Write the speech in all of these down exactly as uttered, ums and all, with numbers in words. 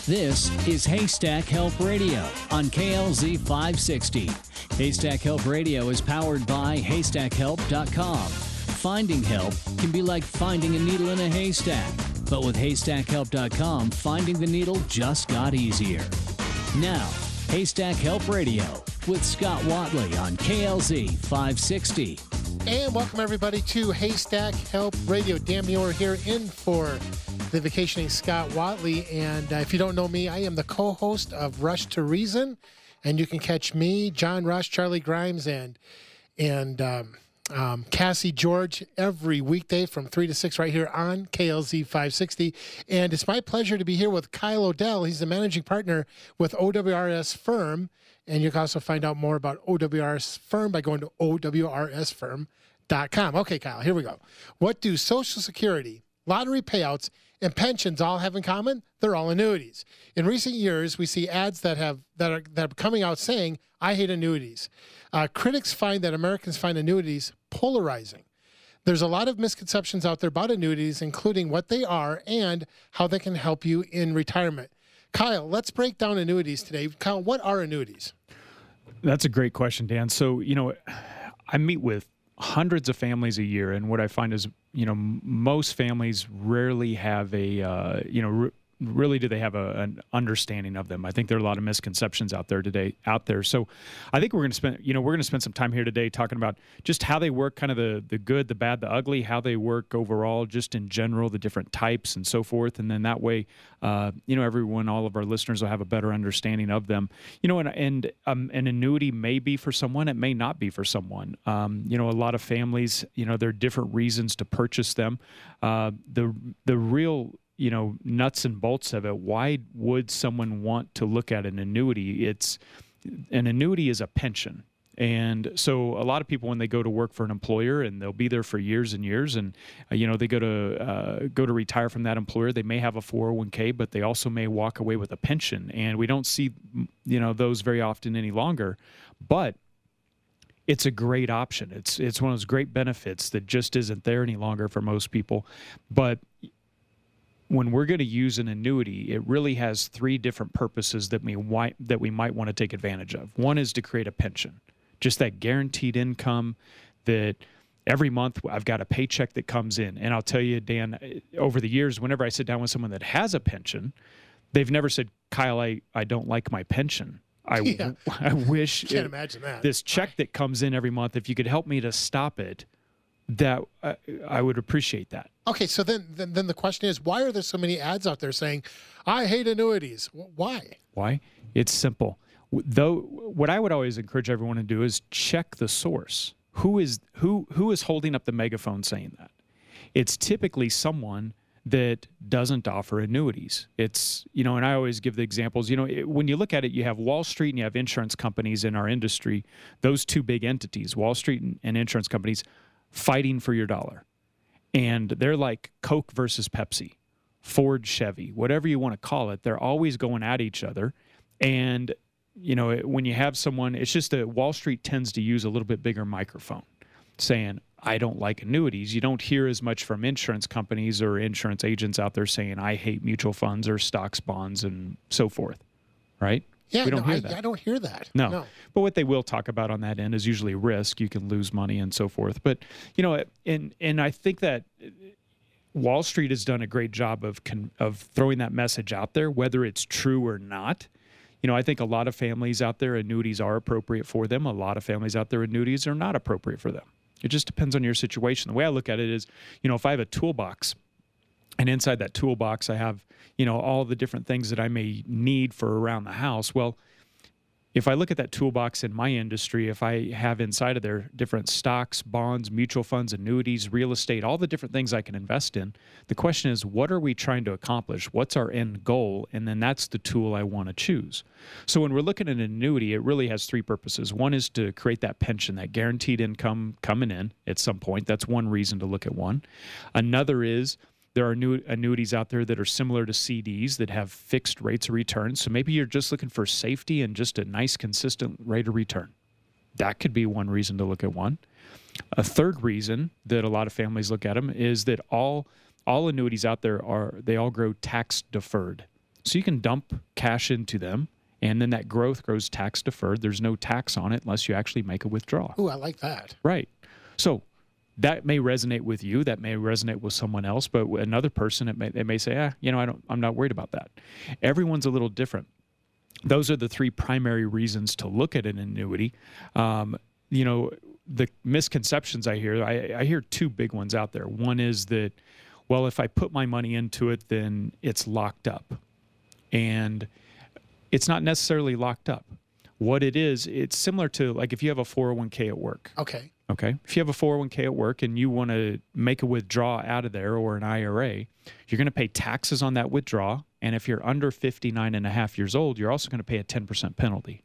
This is Haystack Help Radio on K L Z five sixty. Haystack Help Radio is powered by haystack help dot com. Finding help can be like finding a needle in a haystack, but with haystack help dot com, finding the needle just got easier. Now, Haystack Help Radio with Scott Watley on K L Z five sixty. And welcome everybody to Haystack Help Radio. Dan Muir here in for the vacationing Scott Watley. And uh, if you don't know me, I am the co-host of Rush to Reason. And you can catch me, John Rush, Charlie Grimes, and and um, um, Cassie George every weekday from three to six right here on K L Z five sixty. And it's my pleasure to be here with Kyle Odell. He's the managing partner with O W R S Firm. And you can also find out more about O W R S Firm by going to O W R S firm dot com. Okay, Kyle, here we go. What do Social Security, lottery payouts, and pensions all have in common? They're all annuities. In recent years, we see ads that have that are that are coming out saying, "I hate annuities." Uh, critics find that Americans find annuities polarizing. There's a lot of misconceptions out there about annuities, including what they are and how they can help you in retirement. Kyle, let's break down annuities today. Kyle, what are annuities? That's a great question, Dan. So, you know, I meet with hundreds of families a year, and what I find is, you know, most families rarely have a, uh, you know, r- really do they have a, an understanding of them. I think there are a lot of misconceptions out there today, out there. So I think we're going to spend, you know, we're going to spend some time here today talking about just how they work, kind of the, the good, the bad, the ugly, how they work overall, just in general, the different types and so forth. And then that way, uh, you know, everyone, all of our listeners will have a better understanding of them. You know, and, and um, an annuity may be for someone, it may not be for someone. Um, you know, a lot of families, you know, there are different reasons to purchase them. Uh, the the real you know, nuts and bolts of it. Why would someone want to look at an annuity? It's an annuity is a pension. And so a lot of people, when they go to work for an employer, and they'll be there for years and years, and uh, you know, they go to uh, go to retire from that employer, they may have a four oh one k, but they also may walk away with a pension. And we don't see, you know, those very often any longer. But it's a great option. It's it's one of those great benefits that just isn't there any longer for most people. But when we're going to use an annuity, it really has three different purposes that we might, that we might want to take advantage of. One is to create a pension, just that guaranteed income that every month I've got a paycheck that comes in. And I'll tell you, Dan, over the years, whenever I sit down with someone that has a pension, they've never said, "Kyle, I, I don't like my pension. I, yeah. I wish Can't it, imagine that. This check that comes in every month, if you could help me to stop it, that uh, I would appreciate that." Okay, so then, then then the question is, why are there so many ads out there saying, "I hate annuities"? Why? Why? It's simple. Though, what I would always encourage everyone to do is check the source. Who is who who is holding up the megaphone saying that? It's typically someone that doesn't offer annuities. It's, you know, and I always give the examples, you know, it, when you look at it, you have Wall Street and you have insurance companies in our industry, those two big entities, Wall Street and, and insurance companies, fighting for your dollar. And they're like Coke versus Pepsi, Ford, Chevy, whatever you want to call it. They're always going at each other. And, you know, when you have someone, it's just that Wall Street tends to use a little bit bigger microphone saying, "I don't like annuities." You don't hear as much from insurance companies or insurance agents out there saying, "I hate mutual funds or stocks, bonds," and so forth, right? Yeah, we don't no, hear I, that. I don't hear that. No. no. But what they will talk about on that end is usually risk. You can lose money and so forth. But, you know, and and I think that Wall Street has done a great job of con, of throwing that message out there, whether it's true or not. You know, I think a lot of families out there, annuities are appropriate for them. A lot of families out there, annuities are not appropriate for them. It just depends on your situation. The way I look at it is, you know, if I have a toolbox, and inside that toolbox, I have, you know, all the different things that I may need for around the house. Well, if I look at that toolbox in my industry, if I have inside of there different stocks, bonds, mutual funds, annuities, real estate, all the different things I can invest in, the question is, what are we trying to accomplish? What's our end goal? And then that's the tool I want to choose. So when we're looking at an annuity, it really has three purposes. One is to create that pension, that guaranteed income coming in at some point. That's one reason to look at one. Another is there are new annuities out there that are similar to C Ds that have fixed rates of return. So maybe you're just looking for safety and just a nice, consistent rate of return. That could be one reason to look at one. A third reason that a lot of families look at them is that all all annuities out there are, they all grow tax deferred. So you can dump cash into them, and then that growth grows tax deferred. There's no tax on it unless you actually make a withdrawal. Ooh, I like that. Right. So that may resonate with you. That may resonate with someone else. But another person, it may, they may say, ah, you know, I don't, I'm not worried about that. Everyone's a little different. Those are the three primary reasons to look at an annuity. Um, you know, the misconceptions I hear, I, I hear two big ones out there. One is that, well, if I put my money into it, then it's locked up. And it's not necessarily locked up. What it is, it's similar to like if you have a four oh one k at work. Okay. Okay. If you have a four oh one k at work and you want to make a withdrawal out of there or an I R A, you're going to pay taxes on that withdrawal. And if you're under fifty-nine and a half years old, you're also going to pay a ten percent penalty.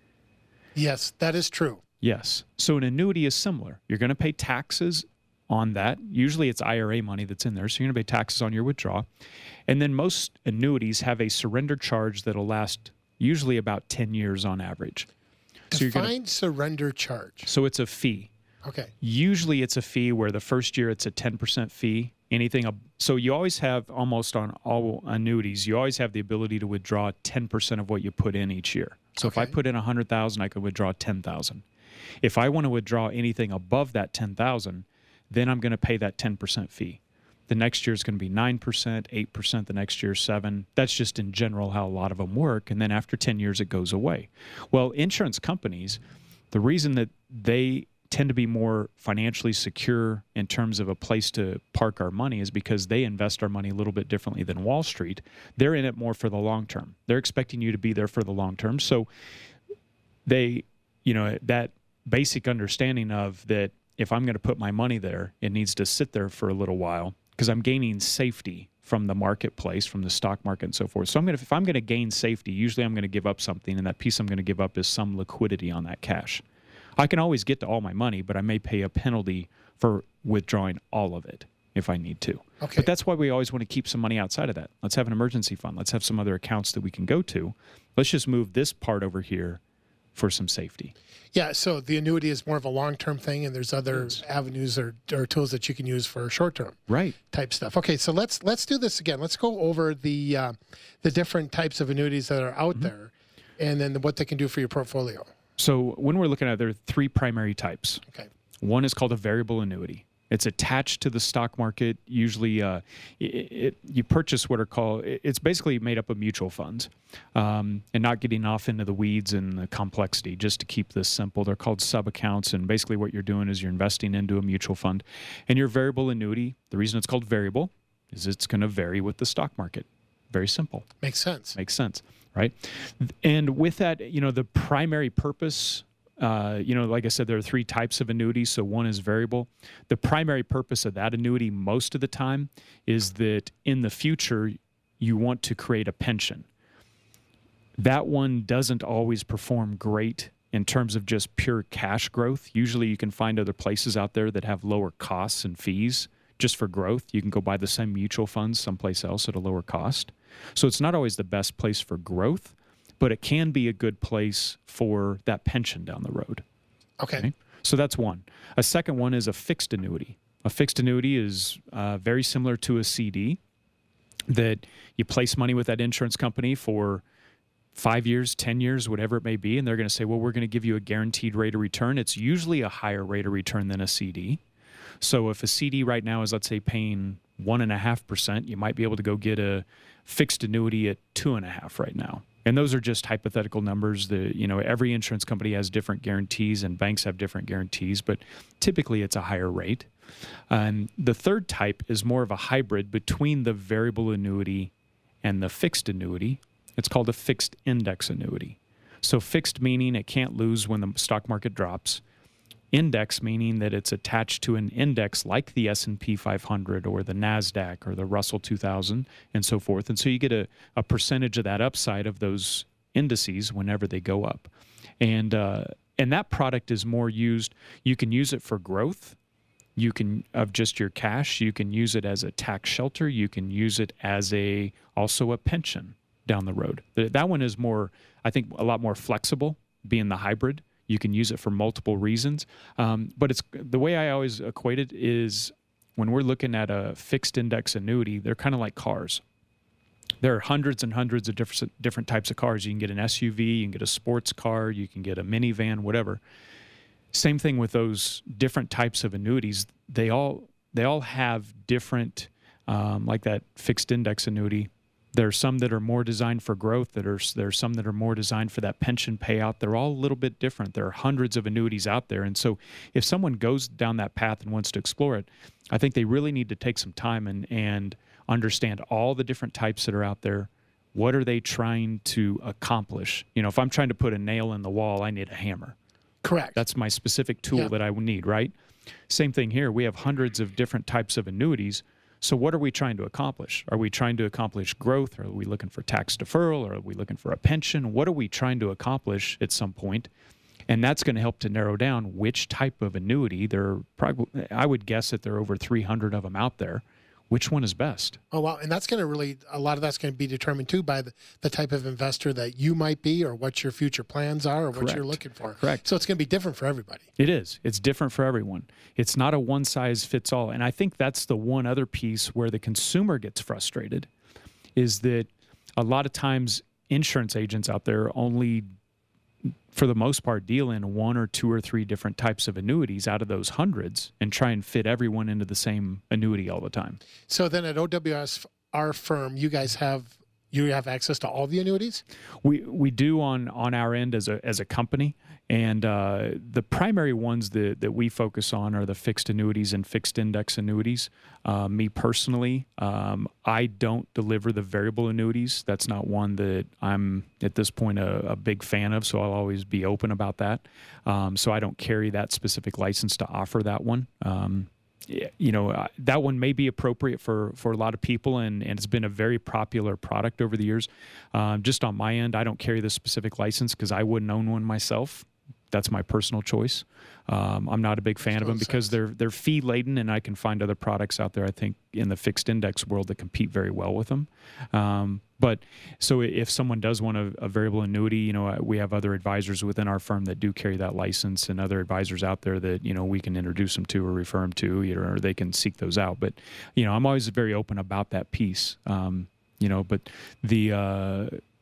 Yes, that is true. Yes. So an annuity is similar. You're going to pay taxes on that. Usually it's I R A money that's in there. So you're going to pay taxes on your withdrawal. And then most annuities have a surrender charge that'll last usually about ten years on average. So Define you're gonna, surrender charge. So it's a fee. Okay. Usually it's a fee where the first year it's a ten percent fee. Anything ab- so you always have, almost on all annuities, you always have the ability to withdraw ten percent of what you put in each year. So Okay. if I put in one hundred thousand dollars, I could withdraw ten thousand dollars. If I want to withdraw anything above that ten thousand dollars, then I'm going to pay that ten percent fee. The next year is going to be nine percent, eight percent, the next year seven percent. That's just in general how a lot of them work. And then after ten years, it goes away. Well, insurance companies, the reason that they tend to be more financially secure in terms of a place to park our money is because they invest our money a little bit differently than Wall Street. They're in it more for the long term. They're expecting you to be there for the long term. So they, you know, that basic understanding of that if I'm going to put my money there, it needs to sit there for a little while because I'm gaining safety from the marketplace, from the stock market and so forth. So I'm going to, if I'm going to gain safety, usually I'm going to give up something, and that piece I'm going to give up is some liquidity on that cash. I can always get to all my money, but I may pay a penalty for withdrawing all of it if I need to. Okay. But that's why we always want to keep some money outside of that. Let's have an emergency fund. Let's have some other accounts that we can go to. Let's just move this part over here for some safety. Yeah, so the annuity is more of a long-term thing, and there's other Yes. avenues or, or tools that you can use for short-term Right. type stuff. Okay, so let's let's do this again. Let's go over the uh, the different types of annuities that are out Mm-hmm. there, and then what they can do for your portfolio. So when we're looking at it, there are three primary types. Okay. One is called a variable annuity. It's attached to the stock market. Usually, uh, it, it, you purchase what are called, it's basically made up of mutual funds, um, and not getting off into the weeds and the complexity, just to keep this simple. They're called sub-accounts, and basically what you're doing is you're investing into a mutual fund. And your variable annuity, the reason it's called variable is it's going to vary with the stock market. Very simple. Makes sense. Makes sense, right? And with that, you know, the primary purpose, uh, you know, like I said, there are three types of annuities. So one is variable. The primary purpose of that annuity most of the time is that in the future, you want to create a pension. That one doesn't always perform great in terms of just pure cash growth. Usually you can find other places out there that have lower costs and fees just for growth. You can go buy the same mutual funds someplace else at a lower cost. So it's not always the best place for growth, but it can be a good place for that pension down the road. Okay. Okay? So that's one. A second one is a fixed annuity. A fixed annuity is uh, very similar to a C D that you place money with that insurance company for five years, ten years, whatever it may be, and they're going to say, well, we're going to give you a guaranteed rate of return. It's usually a higher rate of return than a C D. So if a C D right now is, let's say, paying one and a half percent, you might be able to go get a fixed annuity at two and a half right now. And those are just hypothetical numbers. The, you know, every insurance company has different guarantees and banks have different guarantees, but typically it's a higher rate. And the third type is more of a hybrid between the variable annuity and the fixed annuity. It's called a fixed index annuity. So fixed meaning it can't lose when the stock market drops. Index meaning that it's attached to an index like the S and P five hundred or the NASDAQ or the Russell two thousand and so forth. And so you get a, a percentage of that upside of those indices whenever they go up. And, uh, and that product is more used, you can use it for growth. You can, of just your cash, you can use it as a tax shelter. You can use it as a, also a pension down the road. That one is more, I think, a lot more flexible, being the hybrid. You can use it for multiple reasons. Um, but it's the way I always equate it is when we're looking at a fixed index annuity, they're kind of like cars. There are hundreds and hundreds of different different types of cars. You can get an S U V, you can get a sports car, you can get a minivan, whatever. Same thing with those different types of annuities. They all they all have different, um, like that fixed index annuity. There are some that are more designed for growth. That are there are some that are more designed for that pension payout. They're all a little bit different. There are hundreds of annuities out there, and so if someone goes down that path and wants to explore it, I think they really need to take some time and and understand all the different types that are out there. What are they trying to accomplish? You know, if I'm trying to put a nail in the wall, I need a hammer. Correct. That's my specific tool yeah. that I would need, right? Same thing here. We have hundreds of different types of annuities. So what are we trying to accomplish? Are we trying to accomplish growth? Are we looking for tax deferral? Or are we looking for a pension? What are we trying to accomplish at some point? And that's going to help to narrow down which type of annuity. There are probably, I would guess that there are over three hundred of them out there. Which one is best? Oh, wow. And that's going to really, a lot of that's going to be determined too by the, the type of investor that you might be, or what your future plans are, or Correct. what you're looking for. Correct. So it's going to be different for everybody. It is. It's different for everyone. It's not a one size fits all. And I think that's the one other piece where the consumer gets frustrated, is that a lot of times insurance agents out there only, for the most part, deal in one or two or three different types of annuities out of those hundreds and try and fit everyone into the same annuity all the time. So then at O W S, our firm, you guys have you have access to all the annuities? We we do on on our end as a as a company, and uh, the primary ones that that we focus on are the fixed annuities and fixed index annuities. Uh, me personally, um, I don't deliver the variable annuities. That's not one that I'm at this point a, a big fan of. So I'll always be open about that. Um, so I don't carry that specific license to offer that one. Um, You know, that one may be appropriate for, for a lot of people, and, and it's been a very popular product over the years. Um, just on my end, I don't carry the specific license because I wouldn't own one myself. That's my personal choice. Um, I'm not a big fan of them because they're they're fee laden, and I can find other products out there, I think, in the fixed index world that compete very well with them. Um, but so if someone does want a, a variable annuity, you know, we have other advisors within our firm that do carry that license, and other advisors out there that, you know, we can introduce them to or refer them to, you know, or they can seek those out. But, you know, I'm always very open about that piece. Um, you know, but the, uh,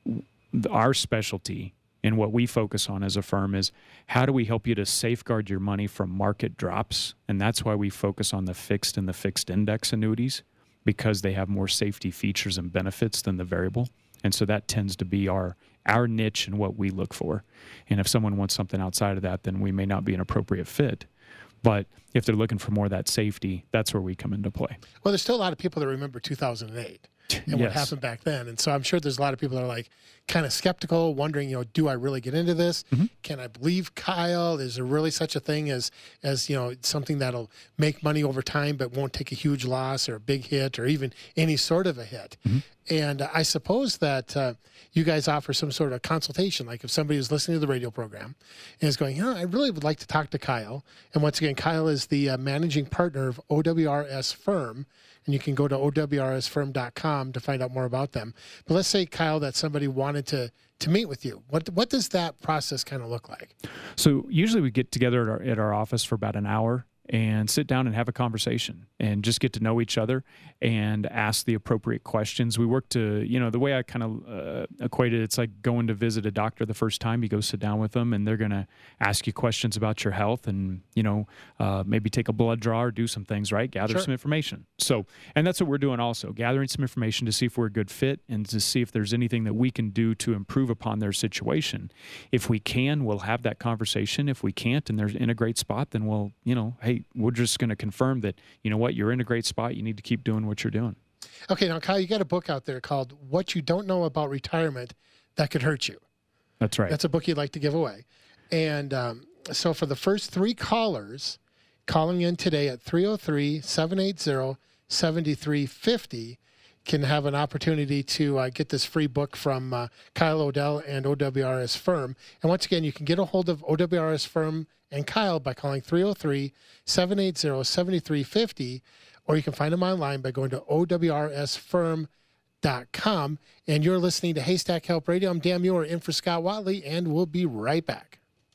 the our specialty and what we focus on as a firm is how do we help you to safeguard your money from market drops? And that's why we focus on the fixed and the fixed index annuities, because they have more safety features and benefits than the variable. And so that tends to be our our niche and what we look for. And if someone wants something outside of that, then we may not be an appropriate fit. But if they're looking for more of that safety, that's where we come into play. Well, there's still a lot of people that remember two thousand eight and yes. what happened back then. And so I'm sure there's a lot of people that are like kind of skeptical, wondering, you know, do I really get into this? Mm-hmm. Can I believe Kyle? Is there really such a thing as, as, you know, something that'll make money over time but won't take a huge loss or a big hit or even any sort of a hit? Mm-hmm. And I suppose that uh, you guys offer some sort of consultation. Like if somebody is listening to the radio program and is going, you know, I really would like to talk to Kyle. And once again, Kyle is the uh, managing partner of O W R S Firm. And you can go to O W R S firm dot com to find out more about them. But let's say, Kyle, that somebody wanted to to meet with you. What what does that process kind of look like? So usually we get together at our, at our office for about an hour and sit down and have a conversation and just get to know each other and ask the appropriate questions. We work to, you know, the way I kind of uh, equate it, it's like going to visit a doctor the first time. You go sit down with them and they're going to ask you questions about your health and, you know, uh, maybe take a blood draw or do some things, right? Gather Sure. some information. So, and that's what we're doing also, gathering some information to see if we're a good fit and to see if there's anything that we can do to improve upon their situation. If we can, we'll have that conversation. If we can't and they're in a great spot, then we'll, you know, hey, we're just going to confirm that, you know what, you're in a great spot. You need to keep doing what you're doing. Okay, now, Kyle, you got a book out there called What You Don't Know About Retirement That Could Hurt You. That's right. That's a book you'd like to give away. And um, so for the first three callers calling in today at three oh three, seven eight zero, seven three five zero can have an opportunity to uh, get this free book from uh, Kyle Odell and O W R S Firm. And once again, you can get a hold of O W R S Firm and Kyle by calling three oh three, seven eight zero, seven three five zero, or you can find them online by going to O W R S firm dot com. And you're listening to Haystack Help Radio. I'm Dan Muir in for Scott Watley, and we'll be right back.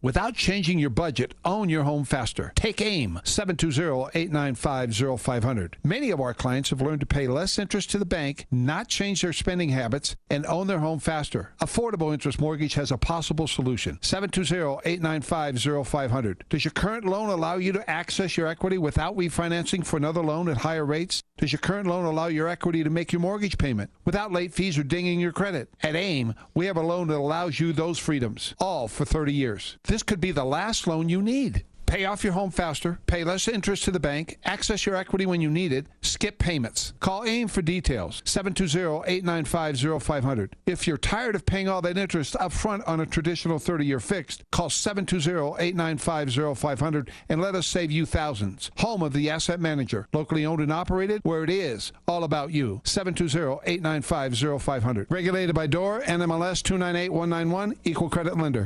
Without changing your budget, own your home faster. Take AIM, seven two zero, eight nine five, zero five zero zero. Many of our clients have learned to pay less interest to the bank, not change their spending habits, and own their home faster. Affordable Interest Mortgage has a possible solution. seven two zero, eight nine five, zero five zero zero. Does your current loan allow you to access your equity without refinancing for another loan at higher rates? Does your current loan allow your equity to make your mortgage payment without late fees or dinging your credit? At AIM, we have a loan that allows you those freedoms, all for thirty years. This could be the last loan you need. Pay off your home faster, pay less interest to the bank, access your equity when you need it, skip payments. Call AIM for details, seven two zero, eight nine five, zero five zero zero. If you're tired of paying all that interest up front on a traditional thirty-year fixed, call seven two zero, eight nine five, zero five zero zero and let us save you thousands. Home of the Asset Manager, locally owned and operated, where it is all about you. seven two zero, eight nine five, zero five zero zero. Regulated by D O R, N M L S two nine eight one nine one, Equal Credit Lender.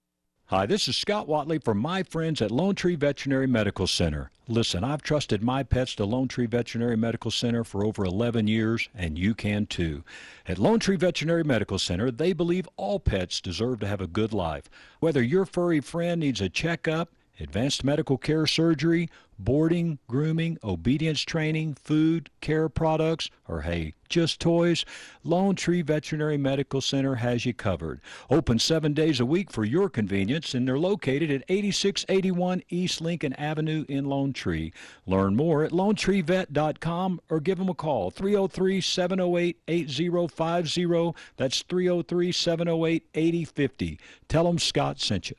Hi, this is Scott Watley from my friends at Lone Tree Veterinary Medical Center. Listen, I've trusted my pets to Lone Tree Veterinary Medical Center for over eleven years, and you can too. At Lone Tree Veterinary Medical Center, they believe all pets deserve to have a good life. Whether your furry friend needs a checkup, advanced medical care surgery, boarding, grooming, obedience training, food, care products, or hey, just toys, Lone Tree Veterinary Medical Center has you covered. Open seven days a week for your convenience, and they're located at eighty-six eighty-one East Lincoln Avenue in Lone Tree. Learn more at lone tree vet dot com or give them a call, three oh three, seven oh eight, eight oh five oh. That's three oh three, seven oh eight, eight oh five oh. Tell them Scott sent you.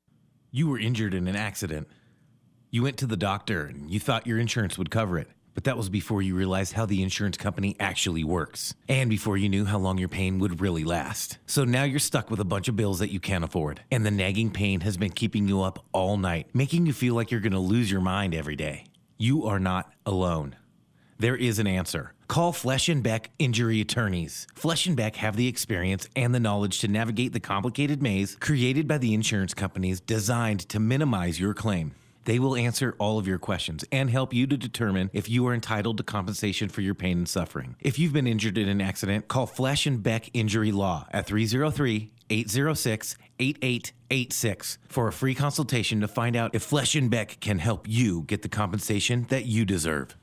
You were injured in an accident. You went to the doctor and you thought your insurance would cover it. But that was before you realized how the insurance company actually works. And before you knew how long your pain would really last. So now you're stuck with a bunch of bills that you can't afford. And the nagging pain has been keeping you up all night, making you feel like you're going to lose your mind every day. You are not alone. There is an answer. Call Flesh and Beck Injury Attorneys. Flesh and Beck have the experience and the knowledge to navigate the complicated maze created by the insurance companies designed to minimize your claim. They will answer all of your questions and help you to determine if you are entitled to compensation for your pain and suffering. If you've been injured in an accident, call Flesh and Beck Injury Law at three oh three, eight oh six, eight eight eight six for a free consultation to find out if Flesh and Beck can help you get the compensation that you deserve.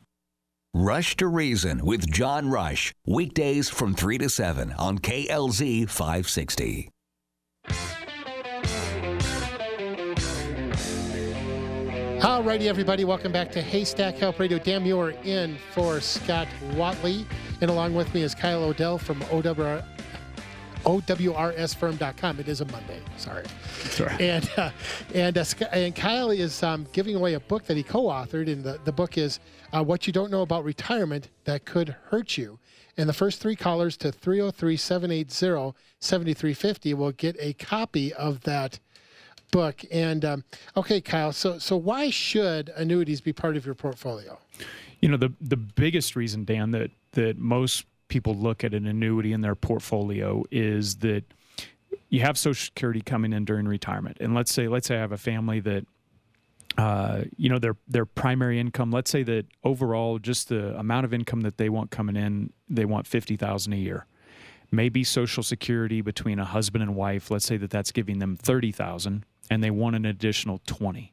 Rush to Reason with John Rush, weekdays from three to seven on K L Z five sixty. Alrighty, everybody, welcome back to Haystack Help Radio. Dan Muir in for Scott Watley, and along with me is Kyle Odell from O W R, O W R S firm dot com. It is a Monday, sorry. Sorry. And uh, and uh, and Kyle is um, giving away a book that he co-authored, and the, the book is uh, What You Don't Know About Retirement That Could Hurt You. And the first three callers to three oh three, seven eight zero, seven three five oh will get a copy of that book. And um, okay, Kyle, so so why should annuities be part of your portfolio? You know, the the biggest reason, Dan, that that most people look at an annuity in their portfolio is that you have Social Security coming in during retirement. And let's say let's say I have a family that uh, you know, their their primary income, let's say that overall just the amount of income that they want coming in, they want fifty thousand dollars a year. Maybe Social Security between a husband and wife, let's say that that's giving them thirty thousand dollars and they want an additional twenty.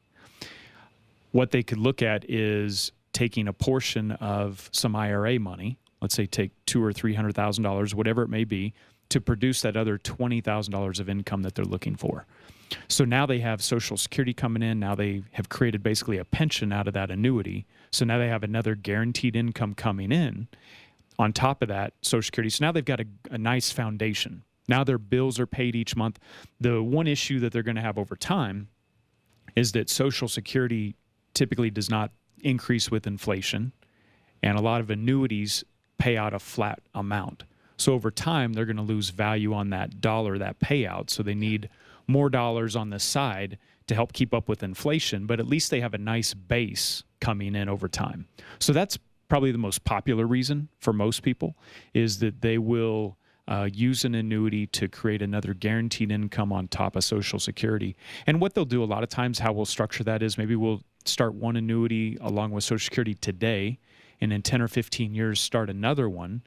What they could look at is taking a portion of some I R A money, let's say take two or three hundred thousand dollars, whatever it may be, to produce that other twenty thousand dollars of income that they're looking for. So now they have Social Security coming in. Now they have created basically a pension out of that annuity. So now they have another guaranteed income coming in on top of that Social Security. So now they've got a, a nice foundation. Now their bills are paid each month. The one issue that they're going to have over time is that Social Security typically does not increase with inflation, and a lot of annuities pay out a flat amount. So over time, they're going to lose value on that dollar, that payout. So they need more dollars on the side to help keep up with inflation, but at least they have a nice base coming in over time. So that's probably the most popular reason for most people, is that they will uh, use an annuity to create another guaranteed income on top of Social Security. And what they'll do a lot of times, how we'll structure that is maybe we'll start one annuity along with Social Security today, and in ten or fifteen years start another one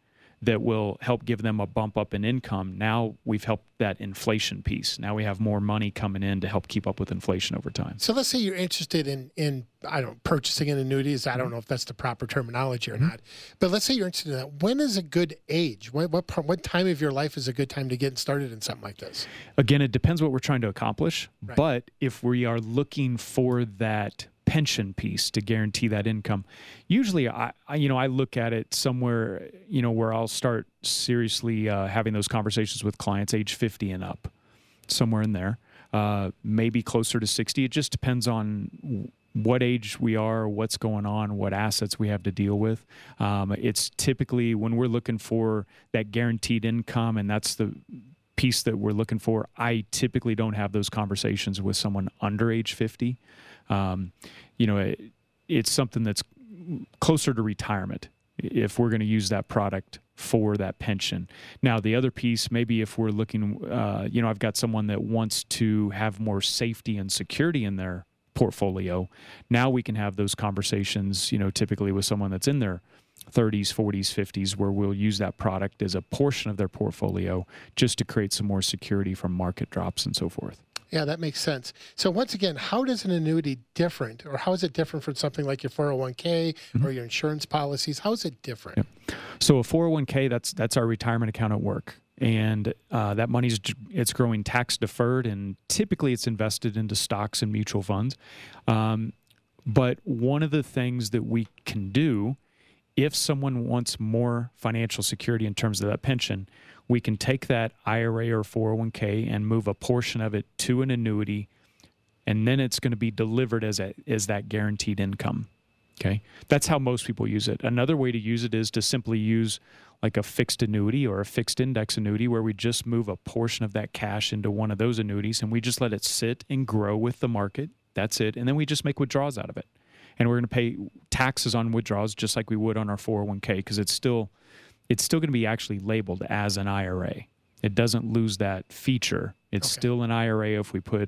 that will help give them a bump up in income. Now we've helped that inflation piece. Now we have more money coming in to help keep up with inflation over time. So let's say you're interested in, in I don't know, purchasing an annuities. I don't know if that's the proper terminology or mm-hmm. not. But let's say you're interested in that. When is a good age? What, what what time of your life is a good time to get started in something like this? Again, it depends what we're trying to accomplish. Right. But if we are looking for that pension piece to guarantee that income, usually I, I you know I look at it somewhere you know where I'll start seriously uh, having those conversations with clients age fifty and up, somewhere in there, uh, maybe closer to sixty. It just depends on what age we are, what's going on, what assets we have to deal with. Um, it's typically when we're looking for that guaranteed income, and that's the piece that we're looking for. I typically don't have those conversations with someone under age fifty. Um, you know, it, it's something that's closer to retirement if we're going to use that product for that pension. Now, the other piece, maybe if we're looking, uh, you know, I've got someone that wants to have more safety and security in their portfolio. Now we can have those conversations, you know, typically with someone that's in their thirties, forties, fifties, where we'll use that product as a portion of their portfolio just to create some more security from market drops and so forth. Yeah, that makes sense. So once again, how does an annuity different, or how is it different from something like your four oh one k mm-hmm. or your insurance policies? How is it different? Yep. So a four oh one k, that's that's our retirement account at work. And uh, that money's it's growing tax deferred, and typically it's invested into stocks and mutual funds. Um, but one of the things that we can do, if someone wants more financial security in terms of that pension, we can take that I R A or four oh one k and move a portion of it to an annuity, and then it's going to be delivered as a as that guaranteed income. Okay, that's how most people use it. Another way to use it is to simply use like a fixed annuity or a fixed index annuity, where we just move a portion of that cash into one of those annuities and we just let it sit and grow with the market. That's it. And then we just make withdrawals out of it. And we're going to pay taxes on withdrawals just like we would on our four oh one k, because it's still it's still going to be actually labeled as an I R A. It doesn't lose that feature. It's okay. Still an I R A if we put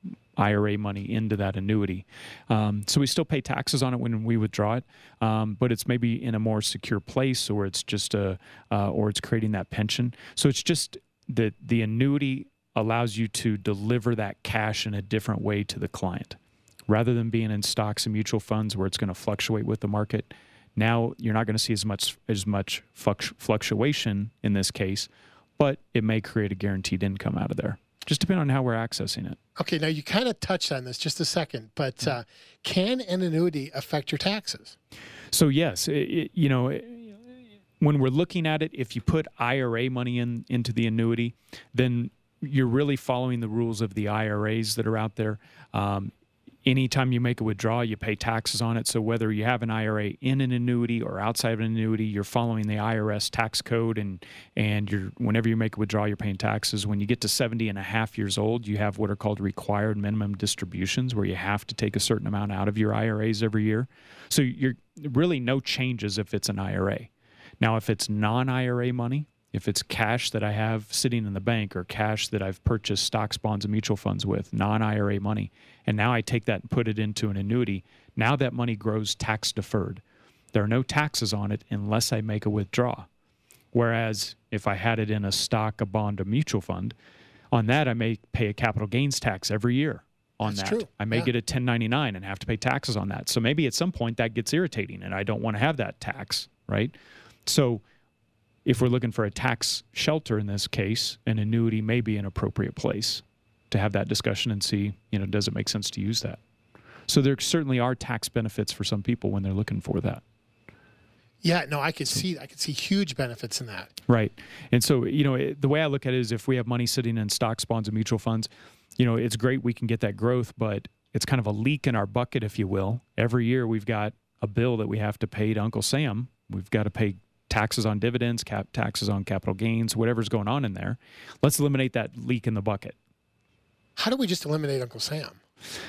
I R A money into that annuity. Um, so we still pay taxes on it when we withdraw it, um, but it's maybe in a more secure place, or it's just a, uh, or it's creating that pension. So it's just that the annuity allows you to deliver that cash in a different way to the client. Rather than being in stocks and mutual funds where it's going to fluctuate with the market, now you're not going to see as much as much fluctuation in this case, but it may create a guaranteed income out of there. Just depending on how we're accessing it. Okay, now you kind of touched on this just a second, but uh, can an annuity affect your taxes? So yes, it, it, you know, it, when we're looking at it, if you put I R A money in into the annuity, then you're really following the rules of the I R As that are out there. Um, Anytime you make a withdrawal, you pay taxes on it. So whether you have an I R A in an annuity or outside of an annuity, you're following the I R S tax code, and and you're whenever you make a withdrawal, you're paying taxes. When you get to seventy and a half years old, you have what are called required minimum distributions, where you have to take a certain amount out of your I R As every year. So you're really no changes if it's an I R A. Now, if it's non-I R A money, if it's cash that I have sitting in the bank or cash that I've purchased stocks, bonds, and mutual funds with, non-I R A money, and now I take that and put it into an annuity, now that money grows tax deferred. There are no taxes on it unless I make a withdrawal. Whereas if I had it in a stock, a bond, a mutual fund, on that I may pay a capital gains tax every year on That's that. True. I may yeah. get a ten ninety-nine and have to pay taxes on that. So maybe at some point that gets irritating and I don't want to have that tax, right? So if we're looking for a tax shelter in this case, an annuity may be an appropriate place to have that discussion and see, you know, does it make sense to use that? So there certainly are tax benefits for some people when they're looking for that. Yeah, no, I could see I could see huge benefits in that. Right. And so, you know, it, the way I look at it is if we have money sitting in stocks, bonds, and mutual funds, you know, it's great we can get that growth, but it's kind of a leak in our bucket, if you will. Every year we've got a bill that we have to pay to Uncle Sam. We've got to pay taxes on dividends, cap taxes on capital gains, whatever's going on in there. Let's eliminate that leak in the bucket. How do we just eliminate Uncle Sam?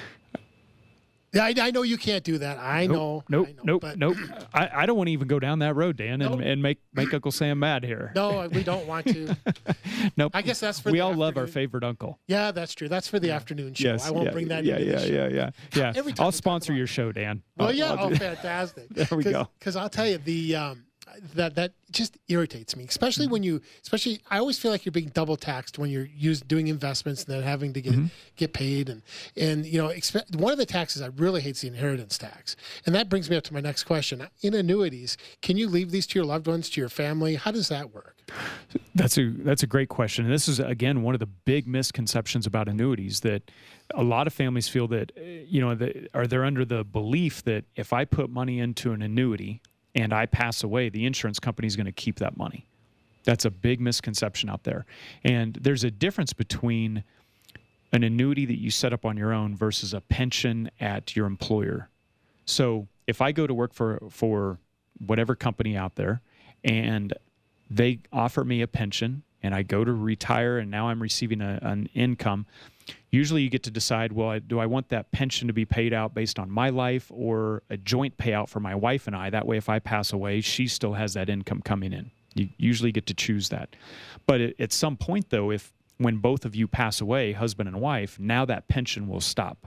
Yeah, I, I know you can't do that. I nope, know. Nope, I know, nope, but... nope. I, I don't want to even go down that road, Dan, and, nope. and make, make Uncle Sam mad here. No, we don't want to. Nope. I guess that's for we the all afternoon. love our favorite uncle. Yeah, that's true. That's for the yeah. afternoon show. Yes, I won't yeah, bring that yeah, into yeah, the show. yeah, yeah, yeah. Every time I'll we talk sponsor about your it. show, Dan. Well, I'll, yeah. I'll oh, do... fantastic. There we Cause, go. Because I'll tell you, the um, that that just irritates me, especially when you, especially I always feel like you're being double taxed when you're use, doing investments and then having to get Mm-hmm. get paid. And, and you know, expe- one of the taxes I really hate is the inheritance tax. And that brings me up to my next question. In annuities, can you leave these to your loved ones, to your family? How does that work? That's a that's a great question. And this is, again, one of the big misconceptions about annuities, that a lot of families feel that, uh, you know, the, or they're under the belief that if I put money into an annuity and I pass away, the insurance company is going to keep that money. That's a big misconception out there. And there's a difference between an annuity that you set up on your own versus a pension at your employer. So if I go to work for, for whatever company out there and they offer me a pension and I go to retire and now I'm receiving a, an income, usually you get to decide, well, do I want that pension to be paid out based on my life or a joint payout for my wife and I? That way, if I pass away, she still has that income coming in. You usually get to choose that. But at some point, though, if when both of you pass away, husband and wife, now that pension will stop.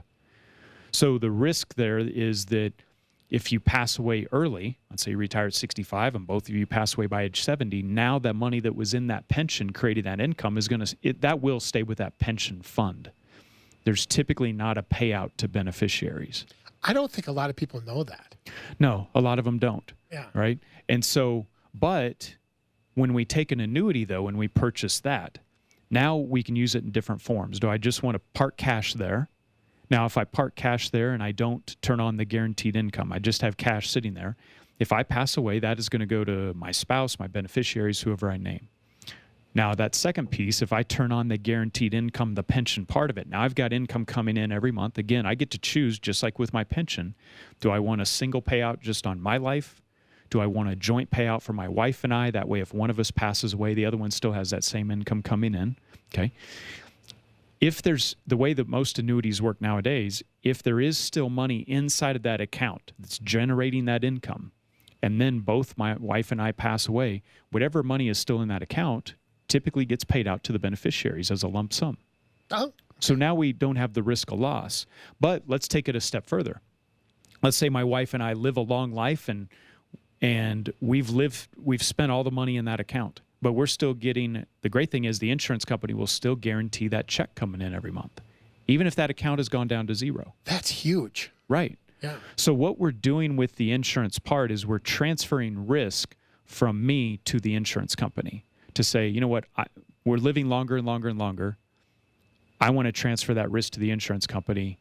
So the risk there is that if you pass away early, let's say you retire at sixty-five and both of you pass away by age seventy, now that money that was in that pension creating that income is going to, that will stay with that pension fund. There's typically not a payout to beneficiaries. I don't think a lot of people know that. No, a lot of them don't. Yeah. Right? And so, but when we take an annuity, though, and we purchase that, now we can use it in different forms. Do I just want to park cash there? Now, if I park cash there and I don't turn on the guaranteed income, I just have cash sitting there. If I pass away, that is going to go to my spouse, my beneficiaries, whoever I name. Now, that second piece, if I turn on the guaranteed income, the pension part of it, now I've got income coming in every month. Again, I get to choose, just like with my pension. Do I want a single payout just on my life? Do I want a joint payout for my wife and I? That way, if one of us passes away, the other one still has that same income coming in. Okay. If there's the way that most annuities work nowadays, if there is still money inside of that account that's generating that income, and then both my wife and I pass away, whatever money is still in that account typically gets paid out to the beneficiaries as a lump sum. Oh. So now we don't have the risk of loss. But let's take it a step further. Let's say my wife and I live a long life and and we've lived we've spent all the money in that account, but we're still getting, the great thing is the insurance company will still guarantee that check coming in every month, even if that account has gone down to zero. That's huge. Right. Yeah. So what we're doing with the insurance part is we're transferring risk from me to the insurance company to say, you know what, I, we're living longer and longer and longer. I want to transfer that risk to the insurance company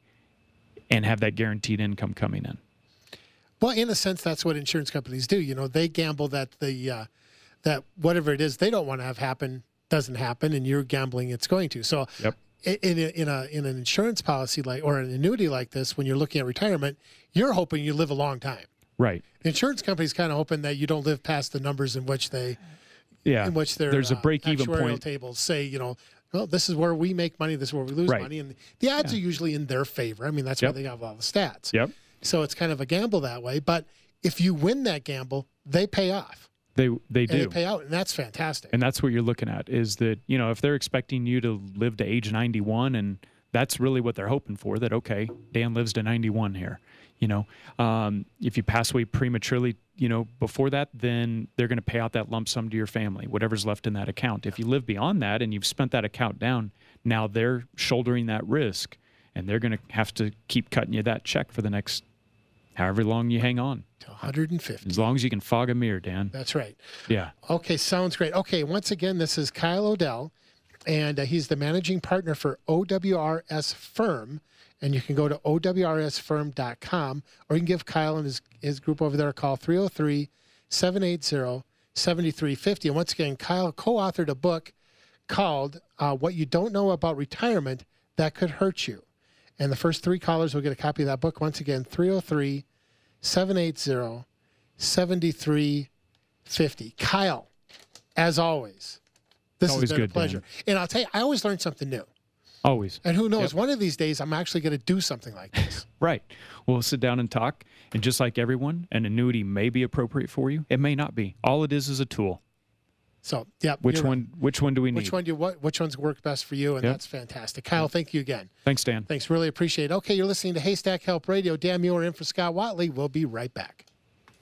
and have that guaranteed income coming in. Well, in a sense, that's what insurance companies do. You know, they gamble that the uh, that whatever it is they don't want to have happen doesn't happen, and you're gambling it's going to. So, yep. in a, in a in an insurance policy like or an annuity like this, when you're looking at retirement, you're hoping you live a long time. Right. The insurance company's kind of hoping that you don't live past the numbers in which they, yeah, in which their there's a uh, break-even actuarial point. tables say, you know, well, this is where we make money, this is where we lose Right. money, and the odds Yeah. are usually in their favor. I mean, that's Yep. why they have all the stats. Yep. So it's kind of a gamble that way. But if you win that gamble, they pay off. They they And do. they pay out, and that's fantastic. And that's what you're looking at, is that, you know, if they're expecting you to live to age ninety-one, and that's really what they're hoping for, that, okay, Dan lives to ninety-one here. You know, um, if you pass away prematurely, you know, before that, then they're going to pay out that lump sum to your family, whatever's left in that account. If you live beyond that and you've spent that account down, now they're shouldering that risk, and they're going to have to keep cutting you that check for the next however long you hang on. To one hundred fifty. As long as you can fog a mirror, Dan. That's right. Yeah. Okay, sounds great. Okay, once again, this is Kyle Odell, and uh, he's the managing partner for O W R S Firm. And you can go to O W R S firm dot com, or you can give Kyle and his, his group over there a call, three oh three, seven eight zero, seven three five zero. And once again, Kyle co-authored a book called uh, What You Don't Know About Retirement That Could Hurt You. And the first three callers will get a copy of that book. Once again, three oh three, seven eight zero, seven three five zero. Kyle, as always, this Always has been good, a pleasure. Dan. And I'll tell you, I always learn something new. Always. And who knows, Yep. one of these days I'm actually going to do something like this. Right. We'll sit down and talk. And just like everyone, an annuity may be appropriate for you. It may not be. All it is is a tool. So, yeah. Which you're right. one Which one do we need? Which one do you, what, which ones work best for you? And Yep. that's fantastic. Kyle, thank you again. Thanks, Dan. Thanks. Really appreciate it. Okay, you're listening to Haystack Help Radio. Dan Muir in for Scott Watley. We'll be right back.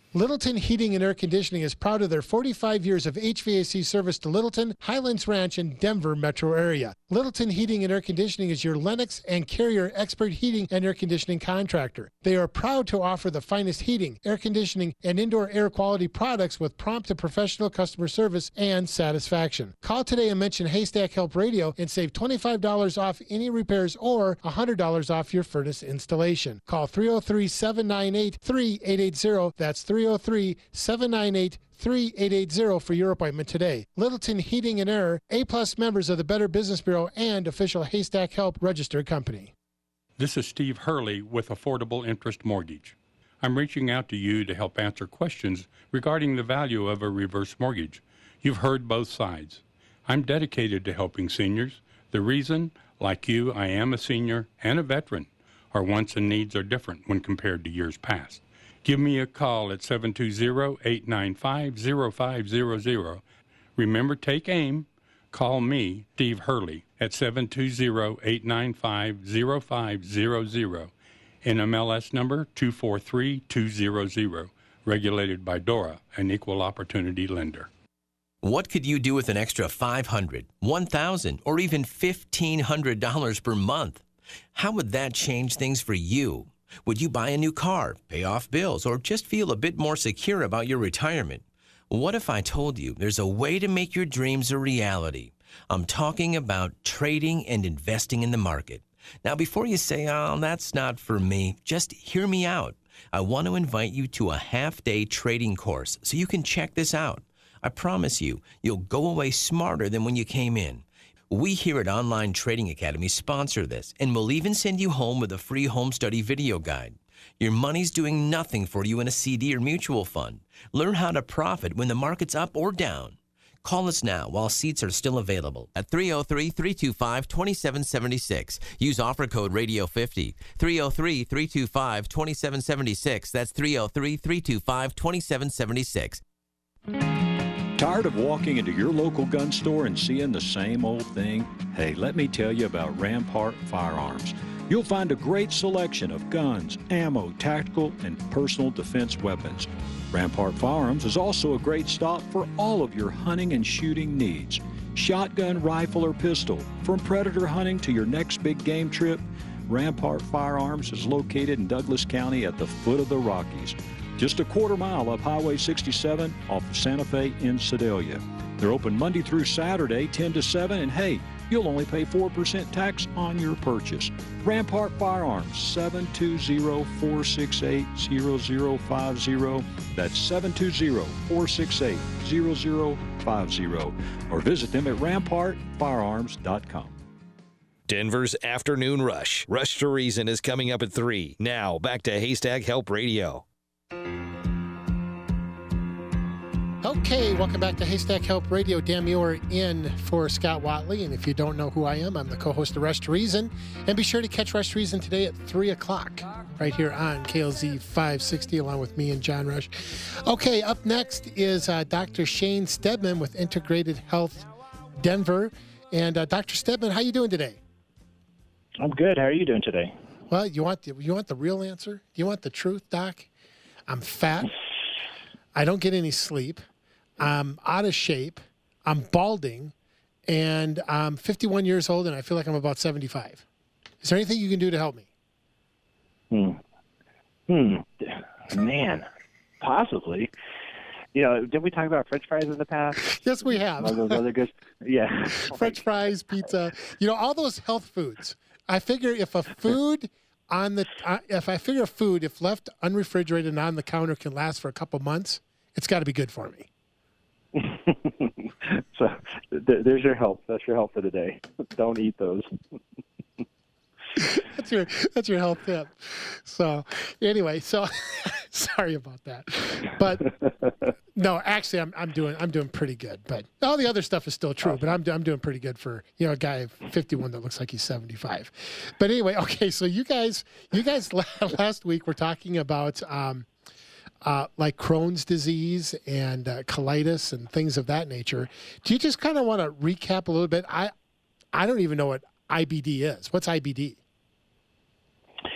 Littleton Heating and Air Conditioning is proud of their forty-five years of H V A C service to Littleton, Highlands Ranch, and Denver metro area. Littleton Heating and Air Conditioning is your Lennox and Carrier expert heating and air conditioning contractor. They are proud to offer the finest heating, air conditioning, and indoor air quality products with prompt and professional customer service and satisfaction. Call today and mention Haystack Help Radio and save twenty-five dollars off any repairs or one hundred dollars off your furnace installation. Call three oh three, seven nine eight, three eight eight zero. That's three oh three, seven nine eight, three eight eight zero for your appointment today. Littleton Heating and Air, A-plus members of the Better Business Bureau and official Haystack Help registered company. This is Steve Hurley with Affordable Interest Mortgage. I'm reaching out to you to help answer questions regarding the value of a reverse mortgage. You've heard both sides. I'm dedicated to helping seniors. The reason, like you, I am a senior and a veteran. Our wants and needs are different when compared to years past. Give me a call at seven two zero, eight nine five, zero five zero zero. Remember, take AIM. Call me, Steve Hurley, at seven two zero, eight nine five, zero five zero zero. N M L S number two four three two zero zero. Regulated by DORA, an equal opportunity lender. What could you do with an extra five hundred dollars, one thousand dollars, or even fifteen hundred dollars per month? How would that change things for you? Would you buy a new car, pay off bills, or just feel a bit more secure about your retirement? What if I told you there's a way to make your dreams a reality? I'm talking about trading and investing in the market. Now, before you say, oh, that's not for me, just hear me out. I want to invite you to a half-day trading course so you can check this out. I promise you, you'll go away smarter than when you came in. We here at Online Trading Academy sponsor this, and we'll even send you home with a free home study video guide. Your money's doing nothing for you in a C D or mutual fund. Learn how to profit when the market's up or down. Call us now while seats are still available at three oh three, three two five, two seven seven six. Use offer code radio fifty. three oh three, three two five, two seven seven six. That's three oh three, three two five, two seven seven six. Tired of walking into your local gun store and seeing the same old thing? Hey, let me tell you about Rampart Firearms. You'll find a great selection of guns, ammo, tactical, and personal defense weapons. Rampart Firearms is also a great stop for all of your hunting and shooting needs. Shotgun, rifle, or pistol, from predator hunting to your next big game trip, Rampart Firearms is located in Douglas County at the foot of the Rockies. Just a quarter mile up Highway sixty-seven off of Santa Fe in Sedalia. They're open Monday through Saturday, ten to seven, and hey, you'll only pay four percent tax on your purchase. Rampart Firearms, seven two zero, four six eight, zero zero five zero. That's seven two zero, four six eight, zero zero five zero. Or visit them at rampart firearms dot com. Denver's Afternoon Rush. Rush to Reason is coming up at three. Now, back to Haystack Help Radio. Okay, welcome back to Haystack Help Radio. Dan Muir in for Scott Watley. And if you don't know who I am, I'm the co-host of Rush to Reason. And be sure to catch Rush to Reason today at three o'clock right here on K L Z five sixty, along with me and John Rush. Okay, up next is uh, Doctor Shane Stedman with Integrated Health Denver. And uh, Doctor Stedman, how you doing today? I'm good. How are you doing today? Well, you want the, you want the real answer? Do you want the truth, Doc? I'm fat. I don't get any sleep. I'm out of shape. I'm balding. And I'm fifty-one years old, and I feel like I'm about seventy-five. Is there anything you can do to help me? Hmm. Hmm. Man, possibly. You know, did we talk about French fries in the past? Yes, we have. All those other good, yeah. French fries, pizza. You know, all those health foods. I figure if a food on the, uh, if I figure a food, if left unrefrigerated and on the counter can last for a couple months, it's got to be good for me. So th- there's your help. That's your help for the day. Don't eat those. That's your that's your health tip. So anyway, so sorry about that, but no, actually, I'm I'm doing I'm doing pretty good. But all the other stuff is still true. But I'm I'm doing pretty good for you know a guy fifty-one that looks like he's seventy-five. But anyway, okay. So you guys you guys last week were talking about um, uh, like Crohn's disease and uh, colitis and things of that nature. Do you just kind of want to recap a little bit? I I don't even know what I B D is. What's I B D?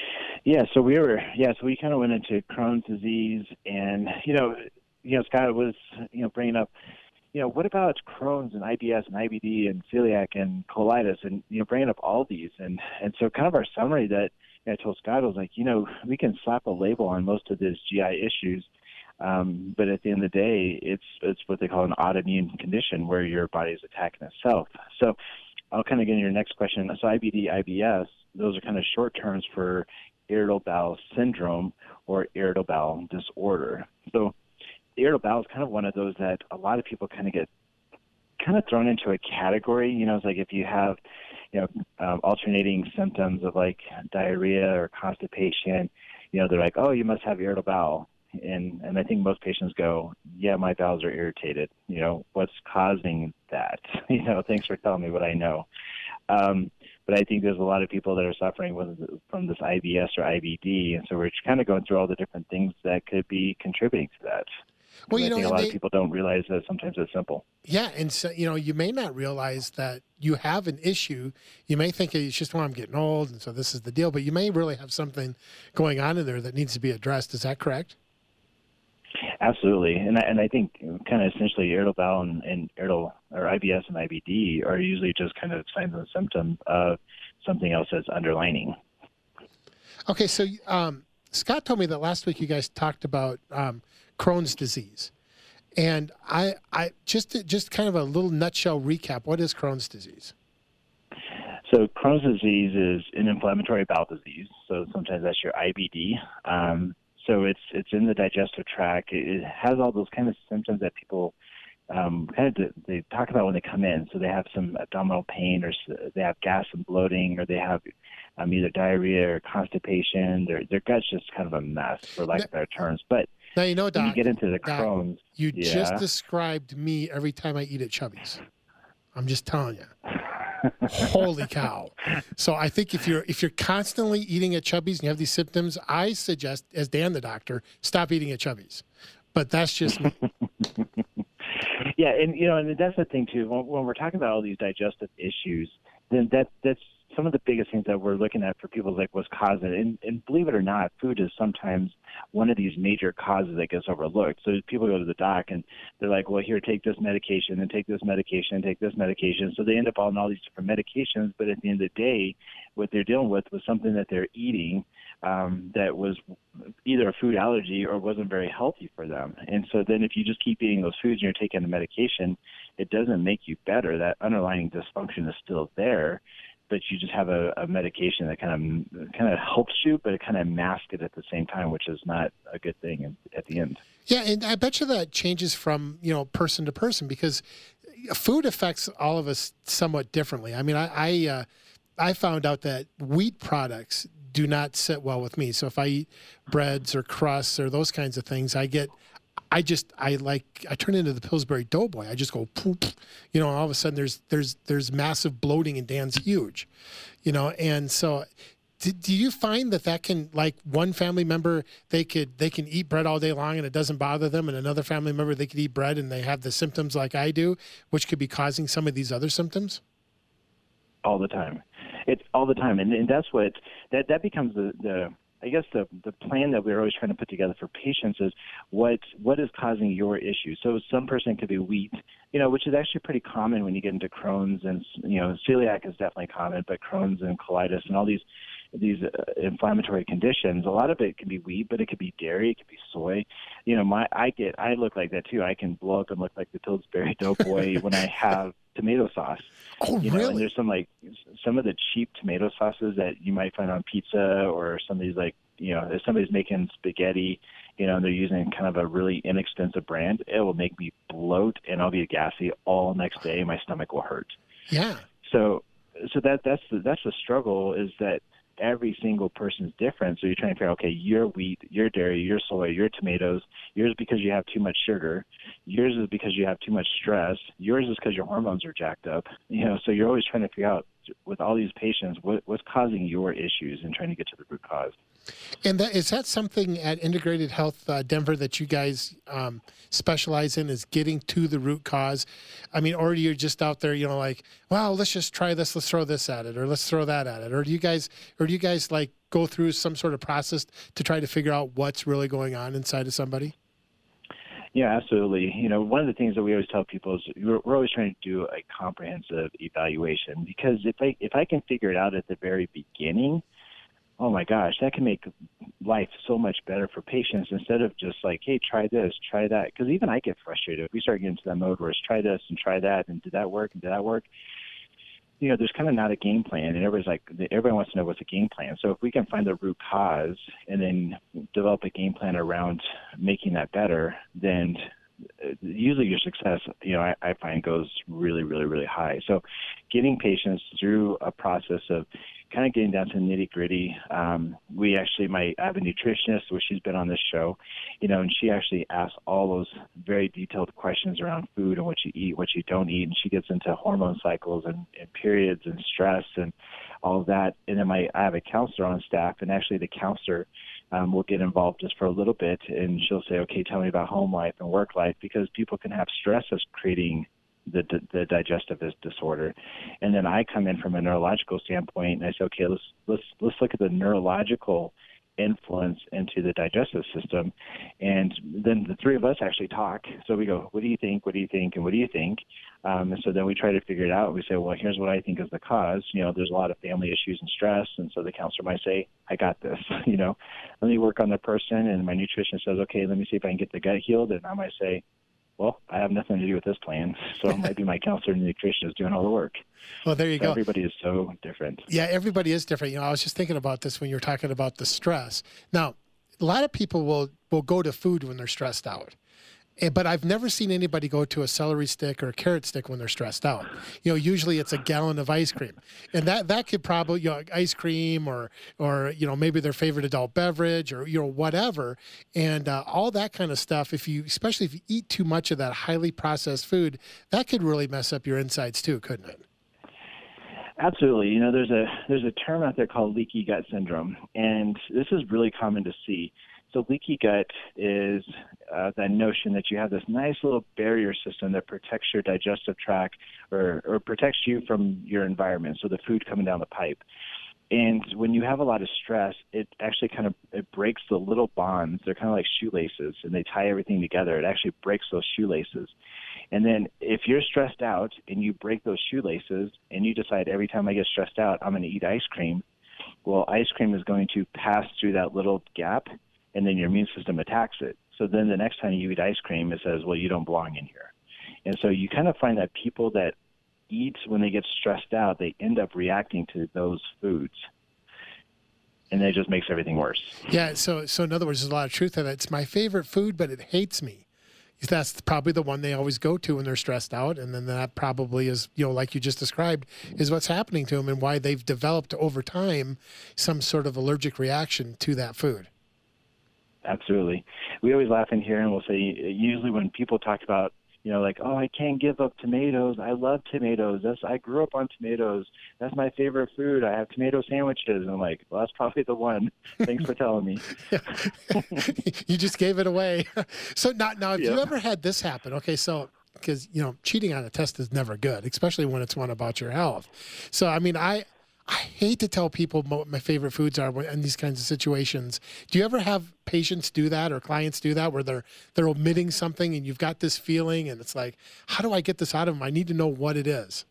Yeah, so we were, yeah, so we kind of went into Crohn's disease, and, you know, you know, Scott was, you know, bringing up, you know, what about Crohn's and I B S and I B D and celiac and colitis, and, you know, bringing up all these. And, and so kind of our summary that you know, I told Scott was like, you know, we can slap a label on most of these G I issues, um, but at the end of the day, it's, it's what they call an autoimmune condition where your body is attacking itself. So I'll kind of get into your next question. So I B D, I B S, those are kind of short terms for irritable bowel syndrome or irritable bowel disorder. So irritable bowel is kind of one of those that a lot of people kind of get kind of thrown into a category. You know, it's like if you have, you know, um, alternating symptoms of like diarrhea or constipation, you know, they're like, oh, you must have irritable bowel. And and I think most patients go, yeah, my bowels are irritated. You know, what's causing that? You know, thanks for telling me what I know. Um, but I think there's a lot of people that are suffering with, from this I B S or I B D, and so we're kind of going through all the different things that could be contributing to that. Well, you I know, think a lot they, of people don't realize that sometimes it's simple. Yeah, and so, you know, you may not realize that you have an issue. You may think it's just, well, I'm getting old, and so this is the deal. But you may really have something going on in there that needs to be addressed. Is that correct? Absolutely, and I, and I think kind of essentially irritable bowel and, and irritable or I B S and I B D are usually just kind of signs and symptoms of something else that's underlining. Okay, so um, Scott told me that last week you guys talked about um, Crohn's disease, and I, I just just kind of a little nutshell recap. What is Crohn's disease? So Crohn's disease is an inflammatory bowel disease. So sometimes that's your I B D. Um, So it's it's in the digestive tract. It has all those kind of symptoms that people um, kind of they talk about when they come in. So they have some abdominal pain, or they have gas and bloating, or they have um, either diarrhea or constipation. Their their gut's just kind of a mess, for lack of better terms. But now you know, Doc, when you get into the Doc, Crohn's, you yeah. just described me every time I eat at Chubby's. I'm just telling you. Holy cow. So I think if you're if you're constantly eating at Chubby's and you have these symptoms, I suggest, as Dan the doctor, stop eating at Chubby's. But that's just me. Yeah, and you know, and that's the thing too. When, when we're talking about all these digestive issues, then that that's some of the biggest things that we're looking at for people, like what's causing it. And, and believe it or not, food is sometimes one of these major causes that gets overlooked. So people go to the doc and they're like, well, here, take this medication and take this medication and take this medication. So they end up on all these different medications. But at the end of the day, what they're dealing with was something that they're eating um, that was either a food allergy or wasn't very healthy for them. And so then if you just keep eating those foods and you're taking the medication, it doesn't make you better. That underlying dysfunction is still there, but you just have a, a medication that kind of kind of helps you, but it kind of masks it at the same time, which is not a good thing at the end. Yeah, and I bet you that changes from, you know, person to person, because food affects all of us somewhat differently. I mean, I I, uh, I found out that wheat products do not sit well with me. So if I eat breads or crusts or those kinds of things, I get I just I like I turn into the Pillsbury Doughboy. I just go poop, you know. And all of a sudden, there's there's there's massive bloating, and Dan's huge, you know. And so, do, do you find that that can, like, one family member they could they can eat bread all day long and it doesn't bother them, and another family member they could eat bread and they have the symptoms like I do, which could be causing some of these other symptoms? All the time, it's all the time, and, and that's what that that becomes the the. I guess the the plan that we're always trying to put together for patients is what what is causing your issue. So some person could be wheat, you know, which is actually pretty common when you get into Crohn's, and, you know, celiac is definitely common, but Crohn's and colitis and all these these uh, inflammatory conditions, a lot of it can be wheat, but it could be dairy, it could be soy. You know, my I get I look like that too. I can blow up and look like the Pillsbury Doughboy when I have tomato sauce. Oh, you know, really? And there's some like some of the cheap tomato sauces that you might find on pizza, or somebody's like, you know, if somebody's making spaghetti, you know, and they're using kind of a really inexpensive brand, it will make me bloat and I'll be gassy all next day. My stomach will hurt. Yeah. So, so that that's the that's the struggle, is that every single person's different. So you're trying to figure out, okay, you're wheat, you're dairy, you're soy, you're tomatoes. Yours because you have too much sugar. Yours is because you have too much stress. Yours is because your hormones are jacked up. You know, so you're always trying to figure out, with all these patients, what, what's causing your issues and trying to get to the root cause. And that, is that something at Integrated Health uh, Denver that you guys um, specialize in, is getting to the root cause? I mean, or you're just out there, you know, like, well, let's just try this, let's throw this at it, or let's throw that at it, or do you guys, or do you guys like go through some sort of process to try to figure out what's really going on inside of somebody? Yeah, absolutely. You know, one of the things that we always tell people is we're, we're always trying to do a comprehensive evaluation, because if I if I can figure it out at the very beginning, oh my gosh, that can make life so much better for patients, instead of just like, hey, try this, try that. Because even I get frustrated if we start getting to that mode where it's try this and try that, and did that work and did that work? You know, there's kind of not a game plan, and everybody's like, everybody wants to know what's a game plan. So if we can find the root cause and then develop a game plan around making that better, then usually your success, you know, I, I find goes really, really, really high. So getting patients through a process of kind of getting down to the nitty gritty. Um, we actually might I have a nutritionist, where she's been on this show, you know, and she actually asks all those very detailed questions around food and what you eat, what you don't eat. And she gets into hormone cycles and, and periods and stress and all of that. And then my, I have a counselor on staff, and actually the counselor um, will get involved just for a little bit. And she'll say, okay, tell me about home life and work life, because people can have stress that's creating the, the the digestive disorder. And then I come in from a neurological standpoint, and I say, okay, let's let's let's look at the neurological influence into the digestive system. And then the three of us actually talk. So we go, what do you think? What do you think? And what do you think? Um, and so then we try to figure it out. We say, well, here's what I think is the cause. You know, there's a lot of family issues and stress. And so the counselor might say, I got this, you know, let me work on the person. And my nutritionist says, okay, let me see if I can get the gut healed. And I might say, well, I have nothing to do with this plan, so it might be my counselor and nutritionist doing all the work. Well, there you so go. Everybody is so different. Yeah, everybody is different. You know, I was just thinking about this when you were talking about the stress. Now, a lot of people will, will go to food when they're stressed out. But I've never seen anybody go to a celery stick or a carrot stick when they're stressed out. You know, usually it's a gallon of ice cream, and that that could probably, you know, ice cream or or you know, maybe their favorite adult beverage or you know whatever, and uh, all that kind of stuff. If you, especially if you eat too much of that highly processed food, that could really mess up your insides too, couldn't it? Absolutely. You know, there's a there's a term out there called leaky gut syndrome, and this is really common to see. So leaky gut is uh, that notion that you have this nice little barrier system that protects your digestive tract or, or protects you from your environment, so the food coming down the pipe. And when you have a lot of stress, it actually kind of it breaks the little bonds. They're kind of like shoelaces, and they tie everything together. It actually breaks those shoelaces. And then if you're stressed out and you break those shoelaces and you decide every time I get stressed out, I'm going to eat ice cream, well, ice cream is going to pass through that little gap, and then your immune system attacks it. So then the next time you eat ice cream, it says, well, you don't belong in here. And so you kind of find that people that eat when they get stressed out, they end up reacting to those foods. And it just makes everything worse. Yeah, so so in other words, there's a lot of truth in it. It's my favorite food, but it hates me. That's probably the one they always go to when they're stressed out. And then that probably is, you know, like you just described, is what's happening to them and why they've developed over time some sort of allergic reaction to that food. Absolutely. We always laugh in here and we'll say, usually when people talk about, you know, like, oh, I can't give up tomatoes. I love tomatoes. That's I grew up on tomatoes. That's my favorite food. I have tomato sandwiches. And I'm like, well, that's probably the one. Thanks for telling me. You just gave it away. So now, now have Yep. you ever had this happen? Okay, so because, you know, cheating on a test is never good, especially when it's one about your health. So, I mean, I I hate to tell people what my favorite foods are in these kinds of situations. Do you ever have patients do that or clients do that where they're they're omitting something and you've got this feeling and it's like, how do I get this out of them? I need to know what it is.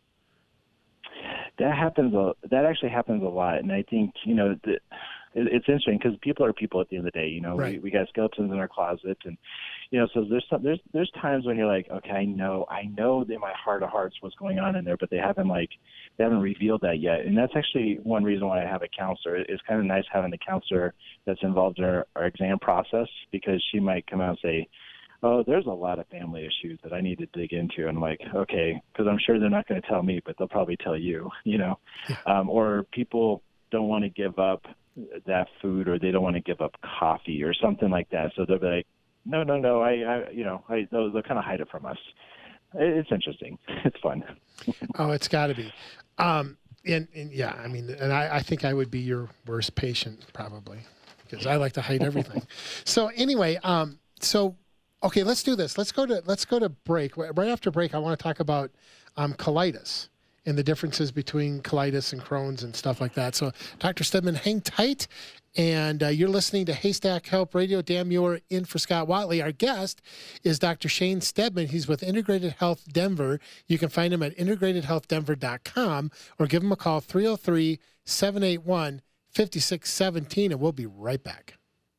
That happens. A, that actually happens a lot, and I think you know the, it, it's interesting because people are people at the end of the day. You know, Right. we, we got skeletons in our closet, and you know, so there's some, there's there's times when you're like, okay, I know, I know in my heart of hearts what's going on in there, but they haven't like they haven't revealed that yet, and that's actually one reason why I have a counselor. It's kind of nice having a counselor that's involved in our, our exam process, because she might come out and say, oh, there's a lot of family issues that I need to dig into. And I'm like, okay, because I'm sure they're not going to tell me, but they'll probably tell you, you know. Yeah. Um, or people don't want to give up that food, or they don't want to give up coffee or something like that. So they'll be like, no, no, no, I, I you know, I, they'll, they'll kind of hide it from us. It's interesting. It's fun. Oh, it's got to be. Um, and, and yeah, I mean, and I, I think I would be your worst patient probably, because I like to hide everything. So anyway, um, so okay, let's do this. Let's go to let's go to break. Right after break, I want to talk about um, colitis and the differences between colitis and Crohn's and stuff like that. So, Doctor Stedman, hang tight. And uh, you're listening to Haystack Help Radio. Dan Muir in for Scott Watley. Our guest is Doctor Shane Stedman. He's with Integrated Health Denver. You can find him at integrated health denver dot com or give him a call, three oh three, seven eight one, five six one seven, and we'll be right back.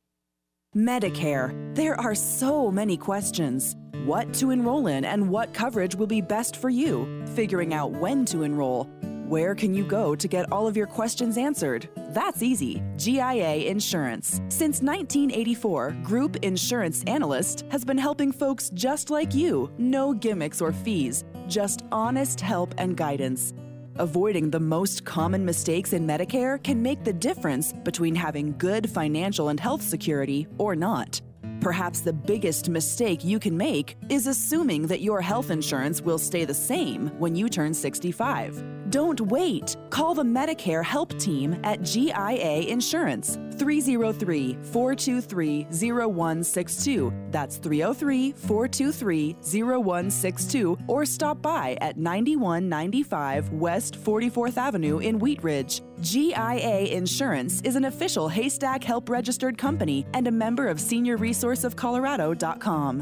Medicare. There are so many questions. What to enroll in and what coverage will be best for you? Figuring out when to enroll. Where can you go to get all of your questions answered? That's easy. G I A Insurance. Since nineteen eighty-four, Group Insurance Analyst has been helping folks just like you. No gimmicks or fees, just honest help and guidance. Avoiding the most common mistakes in Medicare can make the difference between having good financial and health security or not. Perhaps the biggest mistake you can make is assuming that your health insurance will stay the same when you turn sixty-five. Don't wait. Call the Medicare Help Team at G I A Insurance, three oh three, four two three, oh one six two. That's three oh three, four two three, oh one six two, or stop by at ninety-one ninety-five West forty-fourth Avenue in Wheat Ridge. G I A Insurance is an official Haystack Help registered company and a member of senior resource of colorado dot com.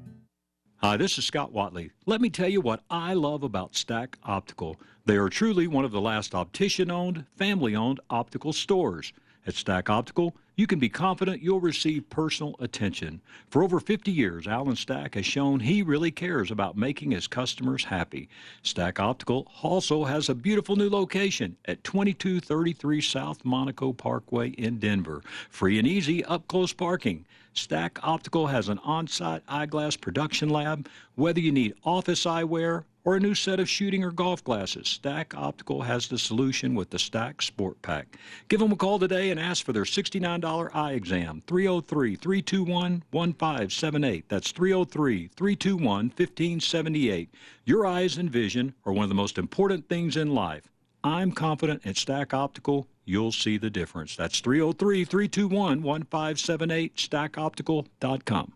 Hi, this is Scott Watley. Let me tell you what I love about Stack Optical. They are truly one of the last optician-owned, family-owned optical stores. At Stack Optical, you can be confident you'll receive personal attention. For over fifty years, Alan Stack has shown he really cares about making his customers happy. Stack Optical also has a beautiful new location at twenty-two thirty-three South Monaco Parkway in Denver. Free and easy up-close parking. Stack Optical has an on-site eyeglass production lab. Whether you need office eyewear or a new set of shooting or golf glasses, Stack Optical has the solution with the Stack Sport Pack. Give them a call today and ask for their sixty-nine dollar eye exam, three oh three, three two one, one five seven eight. That's three oh three, three two one, one five seven eight. Your eyes and vision are one of the most important things in life. I'm confident at Stack Optical you'll see the difference. That's three oh three, three two one, one five seven eight, stack optical dot com.